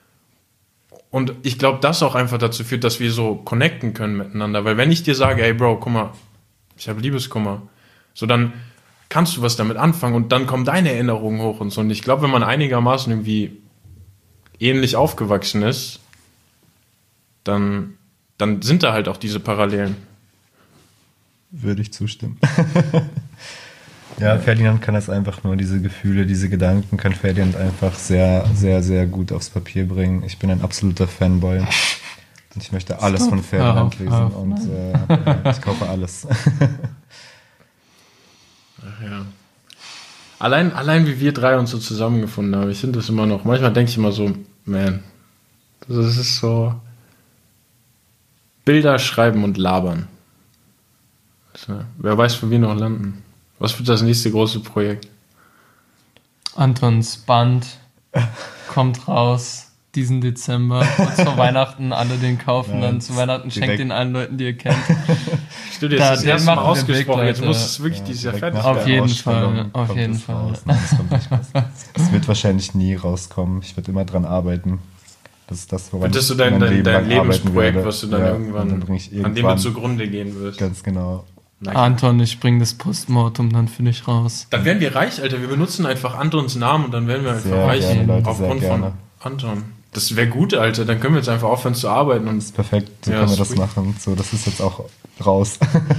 Und ich glaube, das auch einfach dazu führt, dass wir so connecten können miteinander. Weil wenn ich dir sage, ey Bro, guck mal, ich habe Liebeskummer, so dann kannst du was damit anfangen und dann kommen deine Erinnerungen hoch und so. Und ich glaube, wenn man einigermaßen irgendwie ähnlich aufgewachsen ist, dann, dann sind da halt auch diese Parallelen. Würde ich zustimmen. Ja, Ferdinand kann das einfach nur, diese Gefühle, diese Gedanken kann Ferdinand einfach sehr, sehr, sehr gut aufs Papier bringen. Ich bin ein absoluter Fanboy und ich möchte alles von Ferdinand lesen und äh, ja, ich kaufe alles. Ach ja. Allein, allein wie wir drei uns so zusammengefunden haben, ich finde das immer noch, manchmal denke ich immer so, man, das ist so Bilder schreiben und labern. So, wer weiß, wo wir noch landen. Was wird das nächste große Projekt? Antons Band kommt raus diesen Dezember, kurz vor Weihnachten, alle den kaufen, ja, dann zu Weihnachten schenkt den allen Leuten, die ihr kennt. Stimmt, jetzt ist das erste Mal ausgesprochen, jetzt muss es wirklich ja, dieses Jahr fertig Auf werden. jeden Fall, auf jeden Fall. Raus. Nein, das kommt nicht raus. Es wird wahrscheinlich nie rauskommen, ich werde immer dran arbeiten. Das ist das, woran Wird das so dein, dein, Leben dein Lebensprojekt, werde. was du dann, ja, irgendwann, dann bring ich irgendwann, an dem du zugrunde gehen wirst? Ganz genau. Nein. Anton, ich bring das Postmortem dann für dich raus. Dann werden wir reich, Alter. Wir benutzen einfach Antons Namen und dann werden wir einfach Sehr reich gerne, Leute, aufgrund sehr von gerne. Anton. Das wäre gut, Alter. Dann können wir jetzt einfach aufhören zu arbeiten. Und Das ist perfekt, so Ja, können wir das sweet. machen. So, das ist jetzt auch raus.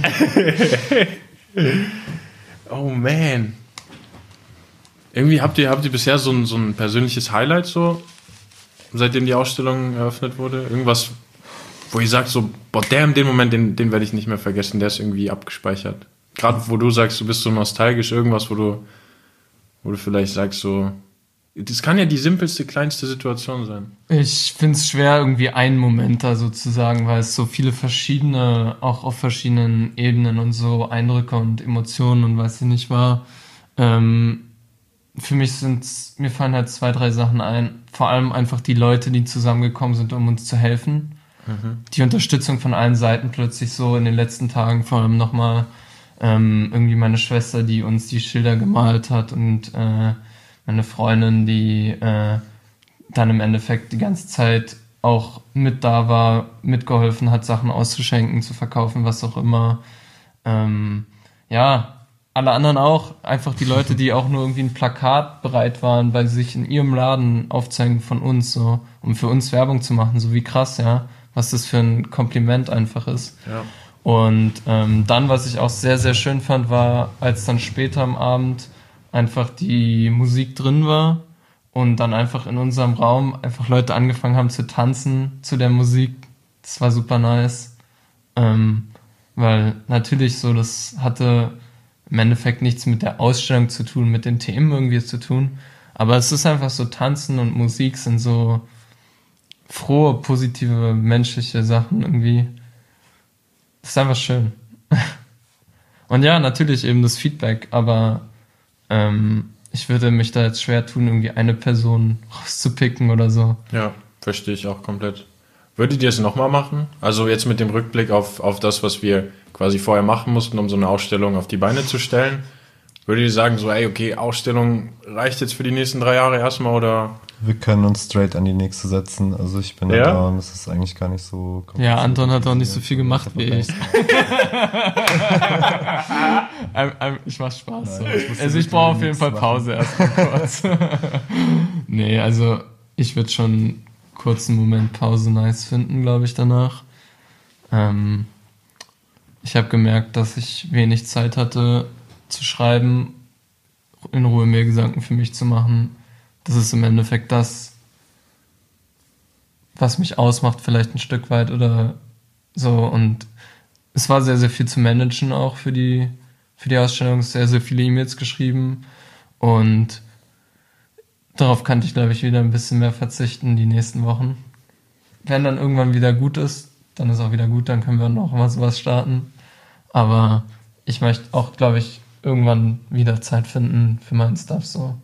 oh man. Irgendwie habt ihr, habt ihr bisher so ein, so ein persönliches Highlight so, seitdem die Ausstellung eröffnet wurde? Irgendwas, wo ihr sagt so, boah, der in dem Moment, den, den werde ich nicht mehr vergessen, der ist irgendwie abgespeichert. Gerade wo du sagst, du bist so nostalgisch, irgendwas, wo du, wo du vielleicht sagst so, das kann ja die simpelste, kleinste Situation sein. Ich finde es schwer, irgendwie einen Moment da sozusagen, weil es so viele verschiedene, auch auf verschiedenen Ebenen und so Eindrücke und Emotionen und weiß ich nicht war. Ähm, für mich sind mir fallen halt zwei, drei Sachen ein. Vor allem einfach die Leute, die zusammengekommen sind, um uns zu helfen. Mhm. Die Unterstützung von allen Seiten plötzlich so in den letzten Tagen, vor allem nochmal ähm, irgendwie meine Schwester, die uns die Schilder gemalt hat und äh, meine Freundin, die äh, dann im Endeffekt die ganze Zeit auch mit da war, mitgeholfen hat, Sachen auszuschenken, zu verkaufen, was auch immer. Ähm, ja, alle anderen auch. Einfach die Leute, die auch nur irgendwie ein Plakat bereit waren, weil sie sich in ihrem Laden aufzeigen von uns, so, um für uns Werbung zu machen. So wie krass, ja, was das für ein Kompliment einfach ist. Ja. Und ähm, dann, was ich auch sehr, sehr schön fand, war, als dann später am Abend einfach die Musik drin war und dann einfach in unserem Raum einfach Leute angefangen haben zu tanzen zu der Musik. Das war super nice. Ähm, weil natürlich so, das hatte im Endeffekt nichts mit der Ausstellung zu tun, mit den Themen irgendwie zu tun. Aber es ist einfach so, Tanzen und Musik sind so frohe, positive, menschliche Sachen irgendwie. Das ist einfach schön. Und ja, natürlich eben das Feedback, aber ähm, ich würde mich da jetzt schwer tun, irgendwie eine Person rauszupicken oder so. Ja, verstehe ich auch komplett. Würdet ihr es nochmal machen? Also jetzt mit dem Rückblick auf, auf das, was wir quasi vorher machen mussten, um so eine Ausstellung auf die Beine zu stellen. Würdet ihr sagen so, ey, okay, Ausstellung reicht jetzt für die nächsten drei Jahre erstmal oder? Wir können uns straight an die nächste setzen. Also ich bin ja? da und das ist eigentlich gar nicht so kompliziert. Ja, Anton hat auch nicht so viel gemacht wie ich. Ich mach Spaß. So. Ich also ich brauche auf jeden Fall Pause erstmal kurz. Nee, also ich würde schon kurz einen Moment Pause nice finden, glaube ich, danach. Ähm, ich habe gemerkt, dass ich wenig Zeit hatte zu schreiben, in Ruhe mir Gedanken für mich zu machen. Das ist im Endeffekt das, was mich ausmacht, vielleicht ein Stück weit oder so. Und es war sehr, sehr viel zu managen auch für die, für die Ausstellung. Sehr, sehr viele E-Mails geschrieben. Und darauf kann ich, glaube ich, wieder ein bisschen mehr verzichten die nächsten Wochen. Wenn dann irgendwann wieder gut ist, dann ist auch wieder gut, dann können wir noch mal sowas starten. Aber ich möchte auch, glaube ich, irgendwann wieder Zeit finden für meinen Stuff so.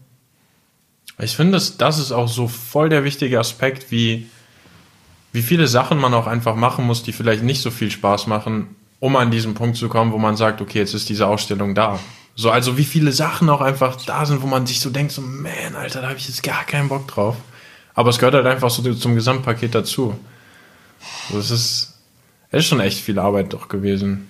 Ich finde, das, das ist auch so voll der wichtige Aspekt, wie, wie viele Sachen man auch einfach machen muss, die vielleicht nicht so viel Spaß machen, um an diesen Punkt zu kommen, wo man sagt, okay, jetzt ist diese Ausstellung da. So, also wie viele Sachen auch einfach da sind, wo man sich so denkt, so, man, Alter, da habe ich jetzt gar keinen Bock drauf. Aber es gehört halt einfach so zum Gesamtpaket dazu. So, es ist, es ist schon echt viel Arbeit doch gewesen.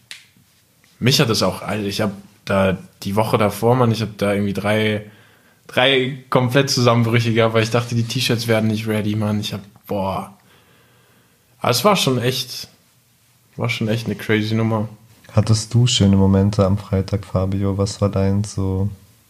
Mich hat es auch, also ich habe da die Woche davor, man, ich habe da irgendwie drei, drei komplett Zusammenbrüche gehabt, weil ich dachte, die T-Shirts werden nicht ready, Mann. Ich habe, boah. Aber es war schon echt, war schon echt eine crazy Nummer. Hattest du schöne Momente am Freitag, Fabio? Was war dein so?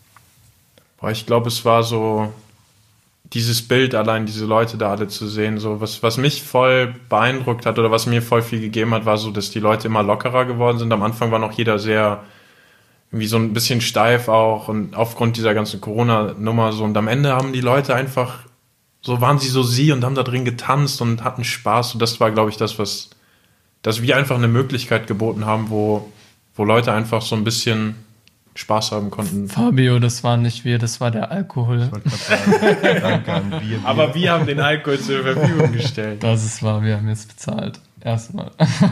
Boah, ich glaube, es war so dieses Bild allein, diese Leute da alle zu sehen, so was, was mich voll beeindruckt hat oder was mir voll viel gegeben hat, war so, dass die Leute immer lockerer geworden sind. Am Anfang war noch jeder sehr irgendwie so ein bisschen steif auch und aufgrund dieser ganzen Corona-Nummer so. Und am Ende haben die Leute einfach, so waren sie so sie und haben da drin getanzt und hatten Spaß. Und das war, glaube ich, das, was, dass wir einfach eine Möglichkeit geboten haben, wo, wo Leute einfach so ein bisschen Spaß haben konnten. Fabio, das war nicht wir, das war der Alkohol. Sagen, danke an Bier, Bier. Aber wir haben den Alkohol zur Verfügung gestellt. Das ist wahr, wir haben jetzt bezahlt. Erstmal.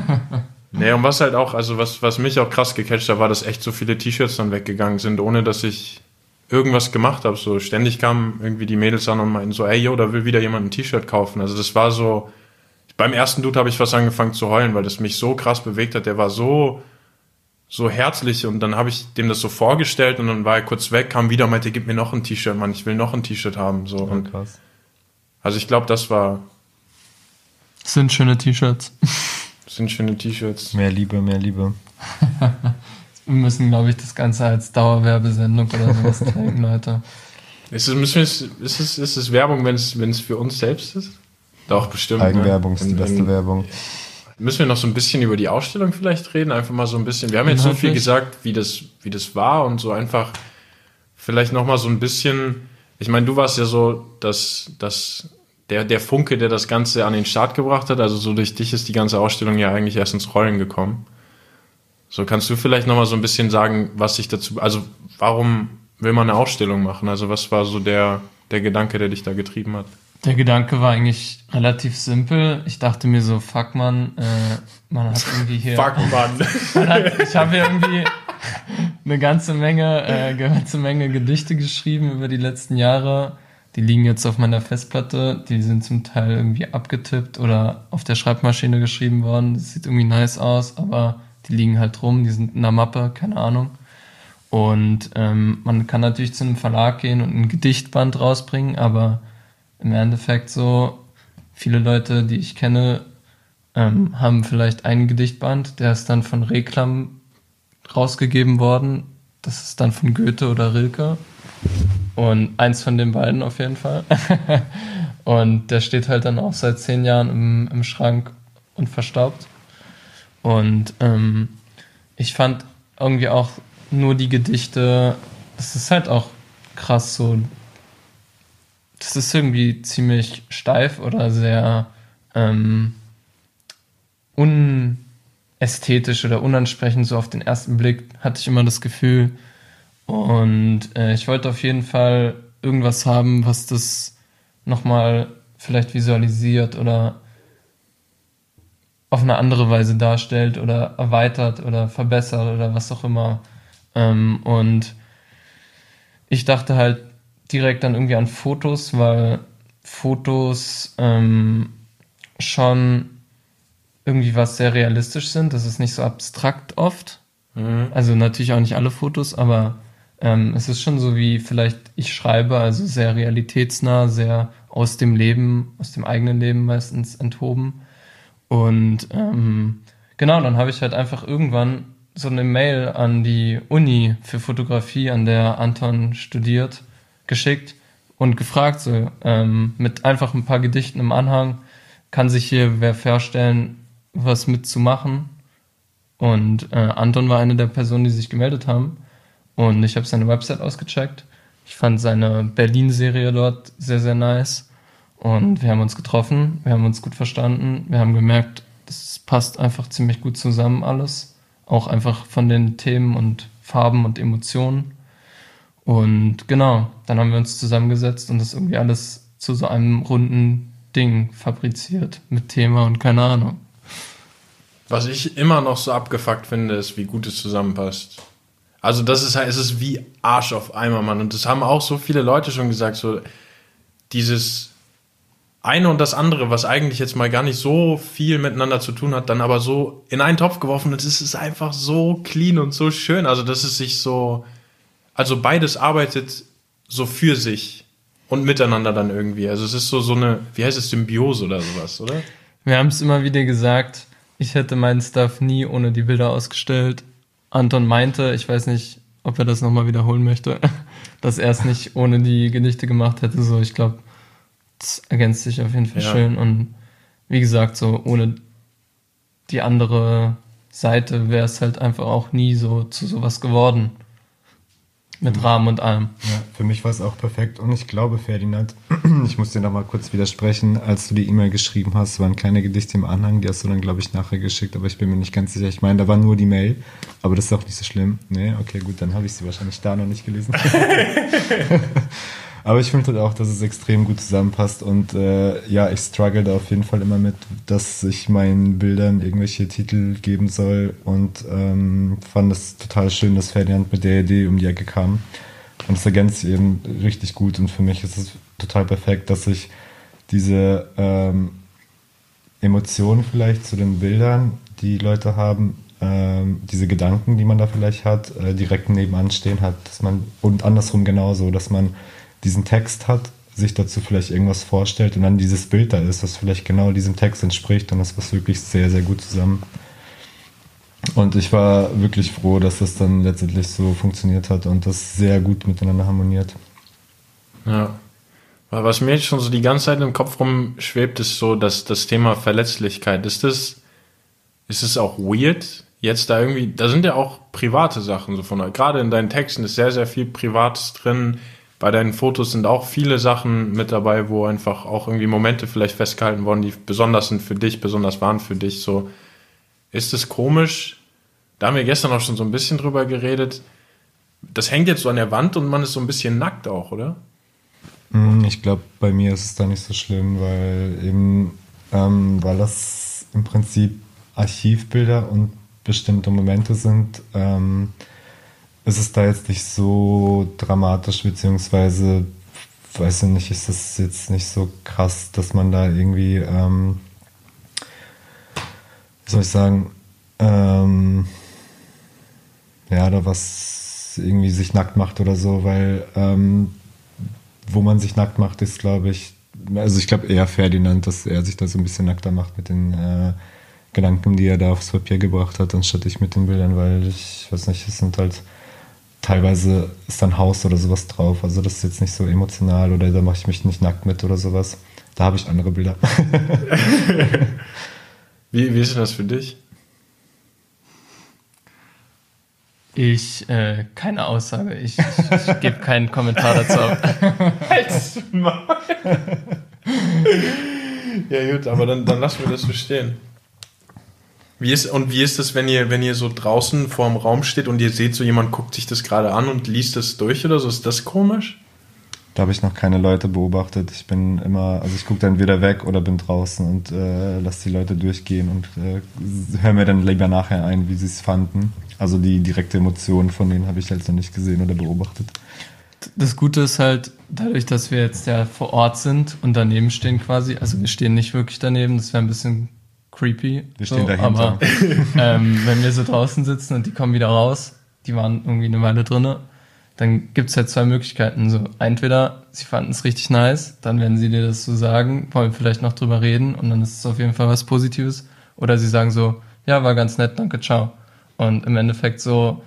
Nee, und was halt auch, also was, was mich auch krass gecatcht hat, war, dass echt so viele T-Shirts dann weggegangen sind, ohne dass ich irgendwas gemacht habe. So ständig kamen irgendwie die Mädels an und meinten so, ey, yo, da will wieder jemand ein T-Shirt kaufen. Also das war so, beim ersten Dude habe ich fast angefangen zu heulen, weil das mich so krass bewegt hat. Der war so, so herzlich und dann habe ich dem das so vorgestellt und dann war er kurz weg, kam wieder und meinte, gib mir noch ein T-Shirt, Mann, ich will noch ein T-Shirt haben. So. Ja, und krass. also ich glaube, das war... Das sind schöne T-Shirts. Das sind schöne T-Shirts. Mehr Liebe, mehr Liebe. Wir müssen, glaube ich, das Ganze als Dauerwerbesendung oder sowas zeigen, Leute. Ist es, müssen wir es, ist es, ist es Werbung, wenn es, wenn es für uns selbst ist? Doch, bestimmt. Eigenwerbung ne? ist die beste Werbung. Müssen wir noch so ein bisschen über die Ausstellung vielleicht reden? Einfach mal so ein bisschen. Wir haben jetzt so viel gesagt, wie das, wie das war und so einfach vielleicht noch mal so ein bisschen. Ich meine, du warst ja so, dass, dass der, der Funke, der das Ganze an den Start gebracht hat, also so durch dich ist die ganze Ausstellung ja eigentlich erst ins Rollen gekommen. So, kannst du vielleicht noch mal so ein bisschen sagen, was sich dazu, also warum will man eine Ausstellung machen? Also was war so der, der Gedanke, der dich da getrieben hat? Der Gedanke war eigentlich relativ simpel. Ich dachte mir so, fuck man, äh, man hat irgendwie hier... Fuck man. man hat, ich habe hier irgendwie eine ganze Menge, äh, ganze Menge Gedichte geschrieben über die letzten Jahre. Die liegen jetzt auf meiner Festplatte. Die sind zum Teil irgendwie abgetippt oder auf der Schreibmaschine geschrieben worden. Das sieht irgendwie nice aus, aber die liegen halt rum. Die sind in der Mappe, keine Ahnung. Und ähm, man kann natürlich zu einem Verlag gehen und ein Gedichtband rausbringen, aber im Endeffekt so, viele Leute, die ich kenne, ähm, haben vielleicht ein Gedichtband, der ist dann von Reklam rausgegeben worden. Das ist dann von Goethe oder Rilke. Und eins von den beiden auf jeden Fall. Und der steht halt dann auch seit zehn Jahren im, im Schrank und verstaubt. Und ähm, ich fand irgendwie auch nur die Gedichte, das ist halt auch krass so, das ist irgendwie ziemlich steif oder sehr ähm, unästhetisch oder unansprechend, so auf den ersten Blick hatte ich immer das Gefühl. Und äh, ich wollte auf jeden Fall irgendwas haben, was das nochmal vielleicht visualisiert oder auf eine andere Weise darstellt oder erweitert oder verbessert oder was auch immer. Ähm, und ich dachte halt direkt dann irgendwie an Fotos, weil Fotos ähm, schon irgendwie was sehr realistisch sind. Das ist nicht so abstrakt oft. Mhm. Also natürlich auch nicht alle Fotos, aber ähm, es ist schon so wie vielleicht ich schreibe, also sehr realitätsnah, sehr aus dem Leben, aus dem eigenen Leben meistens enthoben. Und ähm, genau, dann habe ich halt einfach irgendwann so eine Mail an die Uni für Fotografie, an der Anton studiert, geschickt und gefragt, so ähm, mit einfach ein paar Gedichten im Anhang, kann sich hier wer vorstellen, was mitzumachen? Und äh, Anton war eine der Personen, die sich gemeldet haben. Und ich habe seine Website ausgecheckt. Ich fand seine Berlin-Serie dort sehr, sehr nice. Und wir haben uns getroffen, wir haben uns gut verstanden. Wir haben gemerkt, das passt einfach ziemlich gut zusammen alles. Auch einfach von den Themen und Farben und Emotionen. Und genau, dann haben wir uns zusammengesetzt und das irgendwie alles zu so einem runden Ding fabriziert mit Thema und keine Ahnung. Was ich immer noch so abgefuckt finde, ist, wie gut es zusammenpasst. Also das ist halt, es ist wie Arsch auf Eimer, Mann. Und das haben auch so viele Leute schon gesagt, so dieses eine und das andere, was eigentlich jetzt mal gar nicht so viel miteinander zu tun hat, dann aber so in einen Topf geworfen und es ist einfach so clean und so schön. Also dass es sich so, also beides arbeitet so für sich und miteinander dann irgendwie. Also es ist so, so eine, wie heißt es, Symbiose oder sowas, oder? Wir haben es immer wieder gesagt, ich hätte meinen Stuff nie ohne die Bilder ausgestellt. Anton meinte, ich weiß nicht, ob er das nochmal wiederholen möchte, dass er es nicht ohne die Gedichte gemacht hätte. So, ich glaube, das ergänzt sich auf jeden Fall ja. schön. Und wie gesagt, so ohne die andere Seite wäre es halt einfach auch nie so zu sowas geworden. Mit Rahmen und allem. Ja, für mich war es auch perfekt. Und ich glaube, Ferdinand, ich muss dir noch mal kurz widersprechen, als du die E-Mail geschrieben hast, waren keine Gedichte im Anhang, die hast du dann, glaube ich, nachher geschickt, aber ich bin mir nicht ganz sicher. Ich meine, da war nur die Mail, aber das ist auch nicht so schlimm. Nee, okay, gut, dann habe ich sie wahrscheinlich da noch nicht gelesen. Aber ich finde halt auch, dass es extrem gut zusammenpasst und äh, ja, ich struggle da auf jeden Fall immer mit, dass ich meinen Bildern irgendwelche Titel geben soll und ähm, fand es total schön, dass Ferdinand mit der Idee um die Ecke kam und es ergänzt sich eben richtig gut und für mich ist es total perfekt, dass ich diese ähm, Emotionen vielleicht zu den Bildern, die Leute haben, ähm, diese Gedanken, die man da vielleicht hat, äh, direkt nebenan stehen hat, dass man und andersrum genauso, dass man diesen Text hat, sich dazu vielleicht irgendwas vorstellt und dann dieses Bild da ist, das vielleicht genau diesem Text entspricht und das passt wirklich sehr, sehr gut zusammen. Und ich war wirklich froh, dass das dann letztendlich so funktioniert hat und das sehr gut miteinander harmoniert. Ja. Aber was mir jetzt schon so die ganze Zeit im Kopf rumschwebt, ist so, dass das Thema Verletzlichkeit, ist das, ist es auch weird, jetzt da irgendwie, da sind ja auch private Sachen so von euch, gerade in deinen Texten ist sehr, sehr viel Privates drin, bei deinen Fotos sind auch viele Sachen mit dabei, wo einfach auch irgendwie Momente vielleicht festgehalten wurden, die besonders sind für dich, besonders waren für dich, so, ist es komisch, da haben wir gestern auch schon so ein bisschen drüber geredet, das hängt jetzt so an der Wand und man ist so ein bisschen nackt auch, oder? Ich glaube, bei mir ist es da nicht so schlimm, weil eben, ähm, weil das im Prinzip Archivbilder und bestimmte Momente sind, ähm, ist es da jetzt nicht so dramatisch, beziehungsweise, weiß ich nicht, ist das jetzt nicht so krass, dass man da irgendwie, ähm, wie soll ich sagen, ähm, ja, da was irgendwie sich nackt macht oder so, weil, ähm, wo man sich nackt macht, ist, glaube ich, also ich glaube eher Ferdinand, dass er sich da so ein bisschen nackter macht mit den äh, Gedanken, die er da aufs Papier gebracht hat, anstatt ich mit den Bildern, weil ich weiß nicht, es sind halt teilweise ist da ein Haus oder sowas drauf, also das ist jetzt nicht so emotional oder da mache ich mich nicht nackt mit oder sowas. Da habe ich andere Bilder. wie, wie ist denn das für dich? Ich, äh, keine Aussage. Ich, ich, ich gebe keinen Kommentar dazu ab. Halt's mal. Ja gut, aber dann, dann lassen wir das so stehen. Wie ist, und wie ist das, wenn ihr, wenn ihr so draußen vorm Raum steht und ihr seht, so jemand guckt sich das gerade an und liest das durch oder so? Ist das komisch? Da habe ich noch keine Leute beobachtet. Ich bin immer, also ich gucke dann wieder weg oder bin draußen und äh, lasse die Leute durchgehen und äh, höre mir dann lieber nachher ein, wie sie es fanden. Also die direkte Emotion von denen habe ich halt noch nicht gesehen oder beobachtet. Das Gute ist halt, dadurch, dass wir jetzt ja vor Ort sind und daneben stehen quasi, also wir stehen nicht wirklich daneben, das wäre ein bisschen creepy. Wir stehen so, dahinter. Aber ähm, wenn wir so draußen sitzen und die kommen wieder raus, die waren irgendwie eine Weile drinne, dann gibt es halt zwei Möglichkeiten. So, entweder sie fanden es richtig nice, dann werden sie dir das so sagen, wollen vielleicht noch drüber reden und dann ist es auf jeden Fall was Positives. Oder sie sagen so, ja, war ganz nett, danke, ciao. Und im Endeffekt so,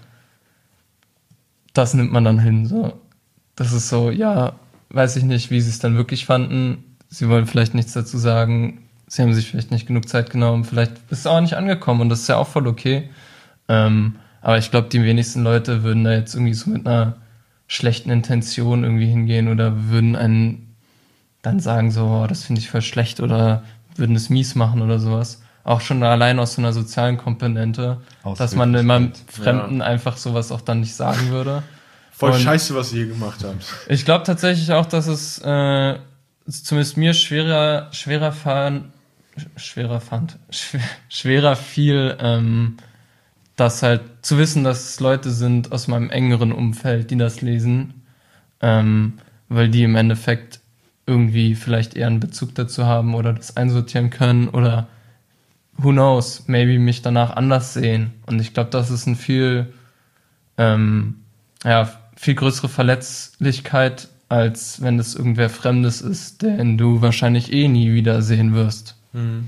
das nimmt man dann hin. So. Das ist so, ja, weiß ich nicht, wie sie es dann wirklich fanden. Sie wollen vielleicht nichts dazu sagen. Sie haben sich vielleicht nicht genug Zeit genommen. Vielleicht bist du auch nicht angekommen und das ist ja auch voll okay. Ähm, aber ich glaube, die wenigsten Leute würden da jetzt irgendwie so mit einer schlechten Intention irgendwie hingehen oder würden einen dann sagen so, oh, das finde ich voll schlecht oder würden es mies machen oder sowas. Auch schon allein aus so einer sozialen Komponente, dass man immer Fremden ja. einfach sowas auch dann nicht sagen würde. Voll und scheiße, was ihr hier gemacht habt. Ich glaube tatsächlich auch, dass es äh, zumindest mir schwerer, schwerer fahren, schwerer fand, schwer, schwerer fiel, ähm, das halt zu wissen, dass es Leute sind aus meinem engeren Umfeld, die das lesen, ähm, weil die im Endeffekt irgendwie vielleicht eher einen Bezug dazu haben oder das einsortieren können oder who knows, maybe mich danach anders sehen. Und ich glaube, das ist ein viel, ähm, ja, viel größere Verletzlichkeit, als wenn das irgendwer Fremdes ist, den du wahrscheinlich eh nie wieder sehen wirst. Hm.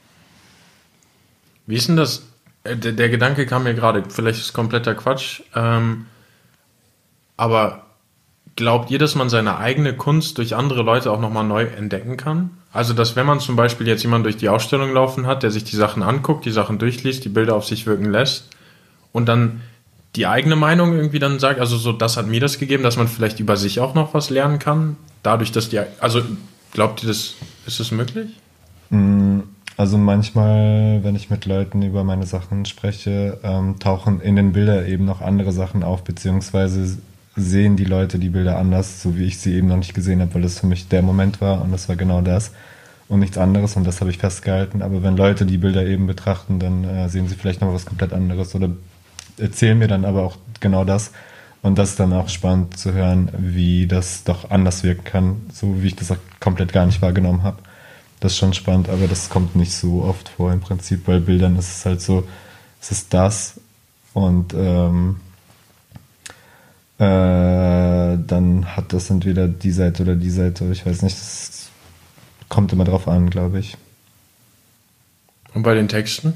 Wie ist denn das? Der, der Gedanke kam mir gerade, vielleicht ist es kompletter Quatsch, ähm, aber glaubt ihr, dass man seine eigene Kunst durch andere Leute auch nochmal neu entdecken kann? Also, dass wenn man zum Beispiel jetzt jemanden durch die Ausstellung laufen hat, der sich die Sachen anguckt, die Sachen durchliest, die Bilder auf sich wirken lässt und dann die eigene Meinung irgendwie dann sagt, also so, das hat mir das gegeben, dass man vielleicht über sich auch noch was lernen kann, dadurch, dass die, also glaubt ihr, das, ist das möglich? Also manchmal, wenn ich mit Leuten über meine Sachen spreche, ähm, tauchen in den Bildern eben noch andere Sachen auf, beziehungsweise sehen die Leute die Bilder anders, so wie ich sie eben noch nicht gesehen habe, weil das für mich der Moment war und das war genau das und nichts anderes und das habe ich festgehalten. Aber wenn Leute die Bilder eben betrachten, dann äh, sehen sie vielleicht noch was komplett anderes oder erzählen mir dann aber auch genau das und das ist dann auch spannend zu hören, wie das doch anders wirken kann, so wie ich das auch komplett gar nicht wahrgenommen habe. Das ist schon spannend, aber das kommt nicht so oft vor im Prinzip, bei Bildern ist es halt so, es ist das und ähm, äh, dann hat das entweder die Seite oder die Seite, ich weiß nicht, das kommt immer drauf an, glaube ich. Und bei den Texten?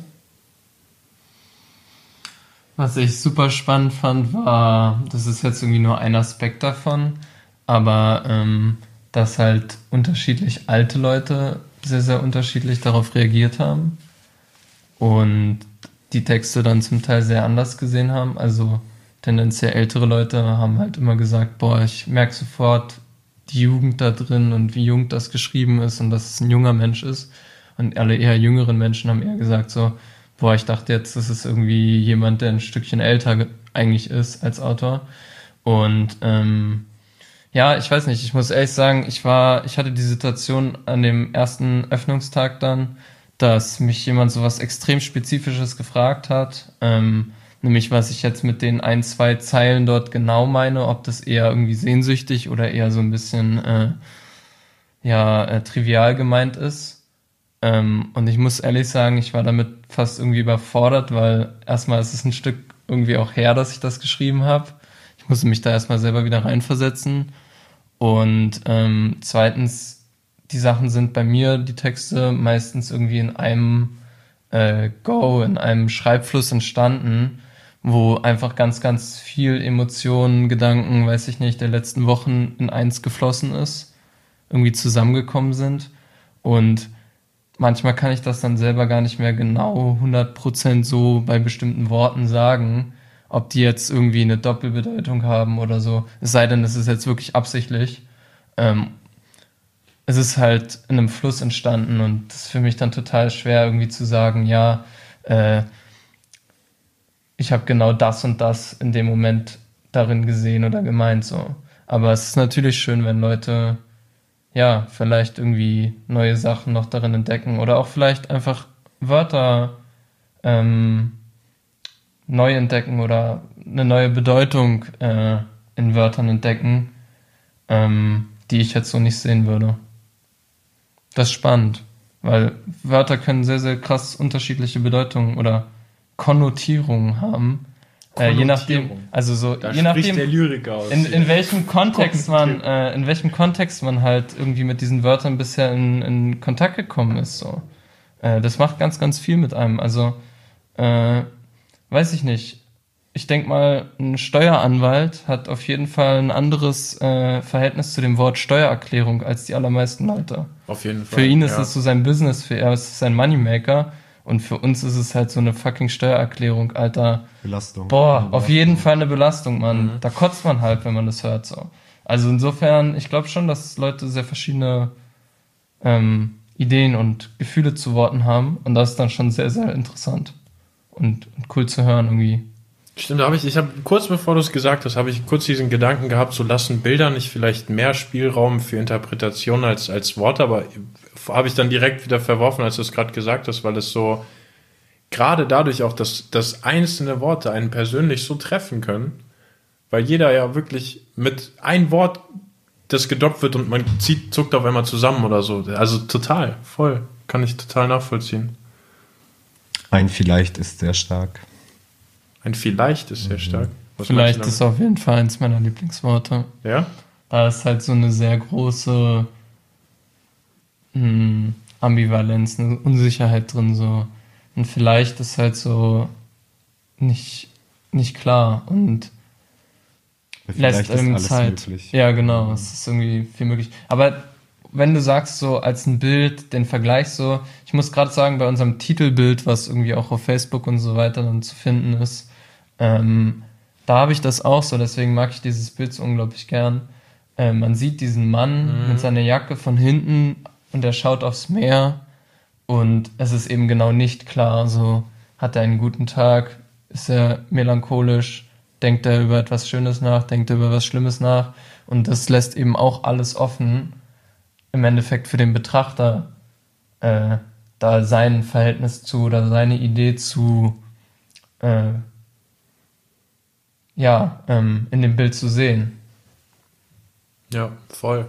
Was ich super spannend fand, war, das ist jetzt irgendwie nur ein Aspekt davon, aber ähm, dass halt unterschiedlich alte Leute sehr, sehr unterschiedlich darauf reagiert haben und die Texte dann zum Teil sehr anders gesehen haben. Also tendenziell ältere Leute haben halt immer gesagt, boah, ich merke sofort die Jugend da drin und wie jung das geschrieben ist und dass es ein junger Mensch ist. Und alle eher jüngeren Menschen haben eher gesagt so, boah, ich dachte jetzt, das ist irgendwie jemand, der ein Stückchen älter eigentlich ist als Autor. Und ähm, ja, ich weiß nicht, ich muss ehrlich sagen, ich war, ich hatte die Situation an dem ersten Öffnungstag dann, dass mich jemand so was extrem Spezifisches gefragt hat, ähm, nämlich was ich jetzt mit den ein, zwei Zeilen dort genau meine, ob das eher irgendwie sehnsüchtig oder eher so ein bisschen äh, ja äh, trivial gemeint ist. Ähm, und ich muss ehrlich sagen, ich war damit fast irgendwie überfordert, weil erstmal ist es ein Stück irgendwie auch her, dass ich das geschrieben habe. Ich musste mich da erstmal selber wieder reinversetzen. Und ähm, zweitens, die Sachen sind bei mir, die Texte, meistens irgendwie in einem äh, Go, in einem Schreibfluss entstanden, wo einfach ganz, ganz viel Emotionen, Gedanken, weiß ich nicht, der letzten Wochen in eins geflossen ist, irgendwie zusammengekommen sind. Und manchmal kann ich das dann selber gar nicht mehr genau hundert Prozent so bei bestimmten Worten sagen, ob die jetzt irgendwie eine Doppelbedeutung haben oder so. Es sei denn, es ist jetzt wirklich absichtlich. Ähm, es ist halt in einem Fluss entstanden und das ist für mich dann total schwer irgendwie zu sagen, ja, äh, ich habe genau das und das in dem Moment darin gesehen oder gemeint so. Aber es ist natürlich schön, wenn Leute ja vielleicht irgendwie neue Sachen noch darin entdecken oder auch vielleicht einfach Wörter ähm, neu entdecken oder eine neue Bedeutung äh, in Wörtern entdecken, ähm, die ich jetzt so nicht sehen würde. Das ist spannend, weil Wörter können sehr, sehr krass unterschiedliche Bedeutungen oder Konnotierungen haben. Äh, je nachdem, also so, da je nachdem, der Lyriker aus, in, in welchem Kontext man, äh, in welchem Kontext man halt irgendwie mit diesen Wörtern bisher in, in Kontakt gekommen ist, so. Äh, das macht ganz, ganz viel mit einem. Also, äh, weiß ich nicht. Ich denke mal, ein Steueranwalt hat auf jeden Fall ein anderes äh, Verhältnis zu dem Wort Steuererklärung als die allermeisten Leute. Auf jeden Fall. Für ihn ist ja. es so sein Business, für er ist es sein Moneymaker und für uns ist es halt so eine fucking Steuererklärung, Alter. Belastung. Boah, Belastung. auf jeden Fall eine Belastung, Mann. Mhm. Da kotzt man halt, wenn man das hört, so. Also insofern, ich glaube schon, dass Leute sehr verschiedene ähm, Ideen und Gefühle zu Worten haben und das ist dann schon sehr, sehr interessant und, und cool zu hören irgendwie. Stimmt, da habe ich, ich habe kurz bevor du es gesagt hast, habe ich kurz diesen Gedanken gehabt, so lassen Bilder nicht vielleicht mehr Spielraum für Interpretation als, als Worte, aber habe ich dann direkt wieder verworfen, als du es gerade gesagt hast, weil es so, gerade dadurch auch, dass, dass einzelne Worte einen persönlich so treffen können, weil jeder ja wirklich mit ein Wort, das gedoppt wird und man zieht, zuckt auf einmal zusammen oder so. Also total, voll, kann ich total nachvollziehen. Ein Vielleicht ist sehr stark. Ein Vielleicht ist sehr stark. Was Vielleicht ist auf jeden Fall eins meiner Lieblingsworte. Ja? Da ist halt so eine sehr große mh, Ambivalenz, eine Unsicherheit drin. So. Und vielleicht ist halt so nicht, nicht klar und lässt irgendwie Zeit. Möglich. Ja, genau, es ist irgendwie viel möglich. Aber wenn du sagst, so als ein Bild, den Vergleich so, ich muss gerade sagen, bei unserem Titelbild, was irgendwie auch auf Facebook und so weiter dann zu finden ist, ähm, da habe ich das auch so, deswegen mag ich dieses Bild so unglaublich gern. Äh, man sieht diesen Mann mhm. mit seiner Jacke von hinten und er schaut aufs Meer und es ist eben genau nicht klar, so hat er einen guten Tag, ist er melancholisch, denkt er über etwas Schönes nach, denkt er über was Schlimmes nach und das lässt eben auch alles offen, im Endeffekt für den Betrachter äh, da sein Verhältnis zu oder seine Idee zu äh, ja, ähm, in dem Bild zu sehen. Ja, voll.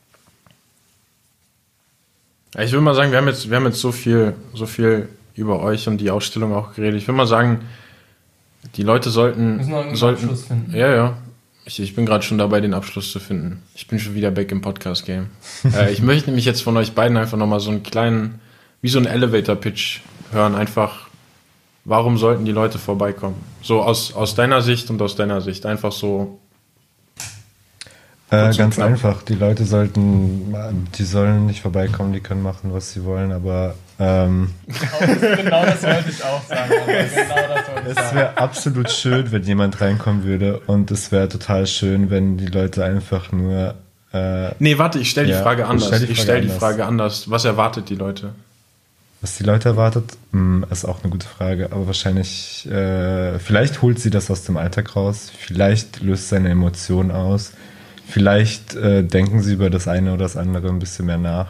Ich würde mal sagen, wir haben jetzt, wir haben jetzt so viel, so viel über euch und die Ausstellung auch geredet. Ich würde mal sagen, die Leute sollten... Wir müssen noch einen sollten, Abschluss finden. Ja, ja. Ich, ich bin gerade schon dabei, den Abschluss zu finden. Ich bin schon wieder back im Podcast-Game. äh, ich möchte nämlich jetzt von euch beiden einfach nochmal so einen kleinen, wie so einen Elevator-Pitch hören. Einfach, warum sollten die Leute vorbeikommen? So aus, aus deiner Sicht und aus deiner Sicht. Einfach so. Äh, Kurz und ganz knapp. einfach. Die Leute sollten, die sollen nicht vorbeikommen, die können machen, was sie wollen, aber ähm, Genau das wollte ich auch sagen. Aber genau das wollte ich es wäre absolut schön, wenn jemand reinkommen würde und es wäre total schön, wenn die Leute einfach nur äh, Nee, warte, ich stelle die Ja, Frage anders. stell die ich Frage stelle die anders. Frage anders. Was erwartet die Leute? was die Leute erwartet, mh, ist auch eine gute Frage, aber wahrscheinlich, äh, vielleicht holt sie das aus dem Alltag raus, vielleicht löst seine Emotionen aus, vielleicht äh, denken sie über das eine oder das andere ein bisschen mehr nach.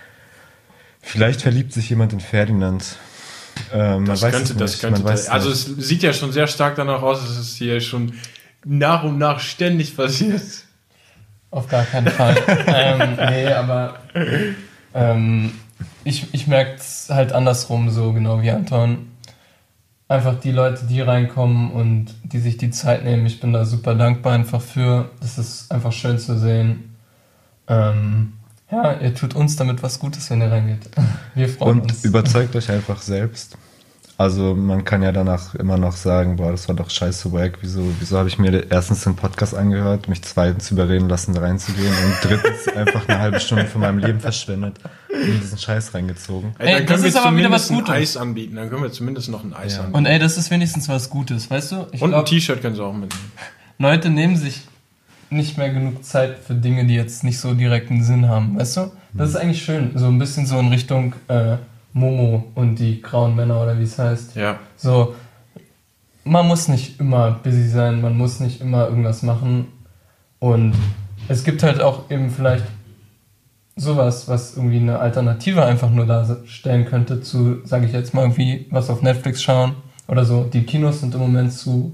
Vielleicht verliebt sich jemand in Ferdinand. Ähm, Das man weiß könnte, es das nicht. könnte. man weiß Also nicht. es sieht ja schon sehr stark danach aus, dass es hier schon nach und nach ständig passiert. Auf gar keinen Fall. ähm, nee, aber ähm, ich, ich merke es halt andersrum, so genau wie Anton. Einfach die Leute, die reinkommen und die sich die Zeit nehmen, ich bin da super dankbar einfach für. Das ist einfach schön zu sehen. Ähm, ja, ihr tut uns damit was Gutes, wenn ihr reingeht. Wir freuen Und uns. überzeugt euch einfach selbst. Also man kann ja danach immer noch sagen, boah, das war doch scheiße wack. Wieso, wieso habe ich mir erstens den Podcast angehört, mich zweitens überreden lassen, da reinzugehen und drittens einfach eine halbe Stunde von meinem Leben verschwendet und in diesen Scheiß reingezogen. Ey, Ey, dann das können wir ist aber wieder was zumindest ein Gutes. Eis anbieten. Dann können wir zumindest noch ein Eis Ja. anbieten. Und ey, das ist wenigstens was Gutes, weißt du? Ich Und ein glaub, T-Shirt können sie auch mitnehmen. Leute nehmen sich nicht mehr genug Zeit für Dinge, die jetzt nicht so direkten Sinn haben, weißt du? Das ist eigentlich schön, so ein bisschen so in Richtung äh, Momo und die grauen Männer oder wie es heißt. Ja. So, man muss nicht immer busy sein, man muss nicht immer irgendwas machen und es gibt halt auch eben vielleicht sowas, was irgendwie eine Alternative einfach nur darstellen könnte zu, sage ich jetzt mal, irgendwie was auf Netflix schauen oder so. Die Kinos sind im Moment zu.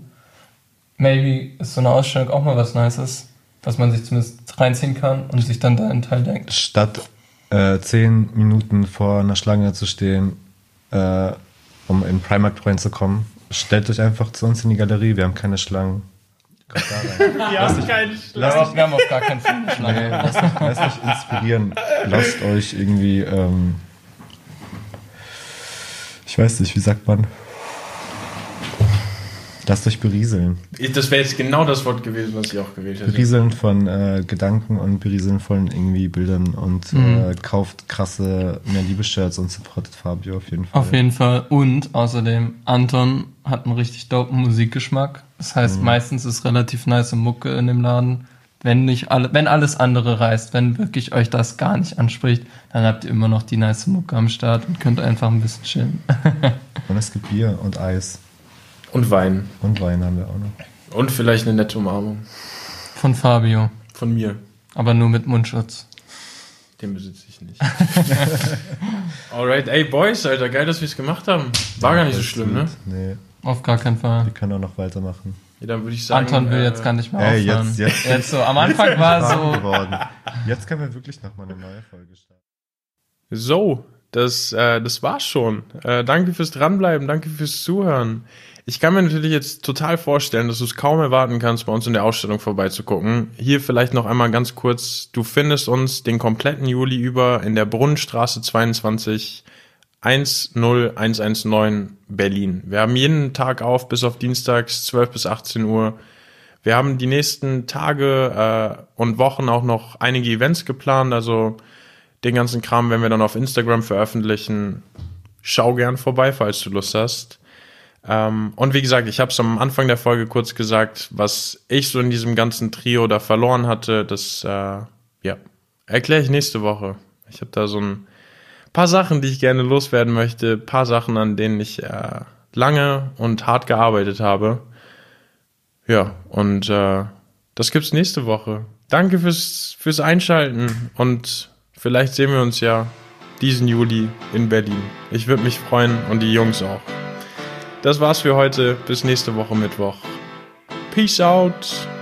Maybe ist so eine Ausstellung auch mal was Nices, was man sich zumindest reinziehen kann und sich dann da einen Teil denkt. Statt äh, zehn Minuten vor einer Schlange zu stehen, äh, um in Primark reinzukommen, stellt euch einfach zu uns in die Galerie, wir haben keine Schlangen. Kommt da rein. Ja, keine Lass Aber dich, wir haben auf gar keinen Fall eine Schlange. nee, lasst, euch, lasst euch inspirieren. Lasst euch irgendwie, ähm, ich weiß nicht, wie sagt man? Lasst euch berieseln. Das wäre jetzt genau das Wort gewesen, was ich auch gewählt hätte. Berieseln von äh, Gedanken und berieseln von irgendwie Bildern und Mhm. äh, kauft krasse Mehr Liebe-Shirts und supportet Fabio auf jeden Fall. Auf jeden Fall. Und außerdem, Anton hat einen richtig dopen Musikgeschmack. Das heißt, meistens ist relativ nice Mucke in dem Laden. Wenn nicht alle, wenn alles andere reißt, wenn wirklich euch das gar nicht anspricht, dann habt ihr immer noch die nice Mucke am Start und könnt einfach ein bisschen chillen. Und es gibt Bier und Eis Und Wein. und Wein haben wir auch noch. Und vielleicht eine nette Umarmung. Von Fabio. Von mir. Aber nur mit Mundschutz. Den besitze ich nicht. Alright, ey Boys, Alter, geil, dass wir es gemacht haben. War gar nicht so schlimm, ne? Nee, Auf gar keinen Fall. wir können auch noch weitermachen. Ja, dann würde ich sagen. Anton will äh, jetzt gar nicht mehr Ey, aufhören. jetzt, jetzt, Jetzt so, am Anfang war warm so, geworden. Jetzt können wir wirklich noch mal eine neue Folge starten. So, das, äh, das war's schon. Äh, danke fürs Dranbleiben, danke fürs Zuhören. Ich kann mir natürlich jetzt total vorstellen, dass du es kaum erwarten kannst, bei uns in der Ausstellung vorbeizugucken. Hier vielleicht noch einmal ganz kurz. Du findest uns den kompletten Juli über in der Brunnenstraße zweiundzwanzig eins null eins eins neun Berlin. Wir haben jeden Tag auf, bis auf dienstags zwölf bis achtzehn Uhr. Wir haben die nächsten Tage äh, und Wochen auch noch einige Events geplant, also den ganzen Kram werden wir dann auf Instagram veröffentlichen. Schau gern vorbei, falls du Lust hast. Ähm, und wie gesagt, ich habe es am Anfang der Folge kurz gesagt, was ich so in diesem ganzen Trio da verloren hatte, das äh, ja, erkläre ich nächste Woche. Ich habe da so ein paar Sachen, die ich gerne loswerden möchte, paar Sachen, an denen ich äh, lange und hart gearbeitet habe. Ja, und äh, das gibt's nächste Woche. Danke fürs, fürs Einschalten und vielleicht sehen wir uns ja diesen Juli in Berlin. Ich würde mich freuen und die Jungs auch. Das war's für heute. Bis nächste Woche Mittwoch. Peace out.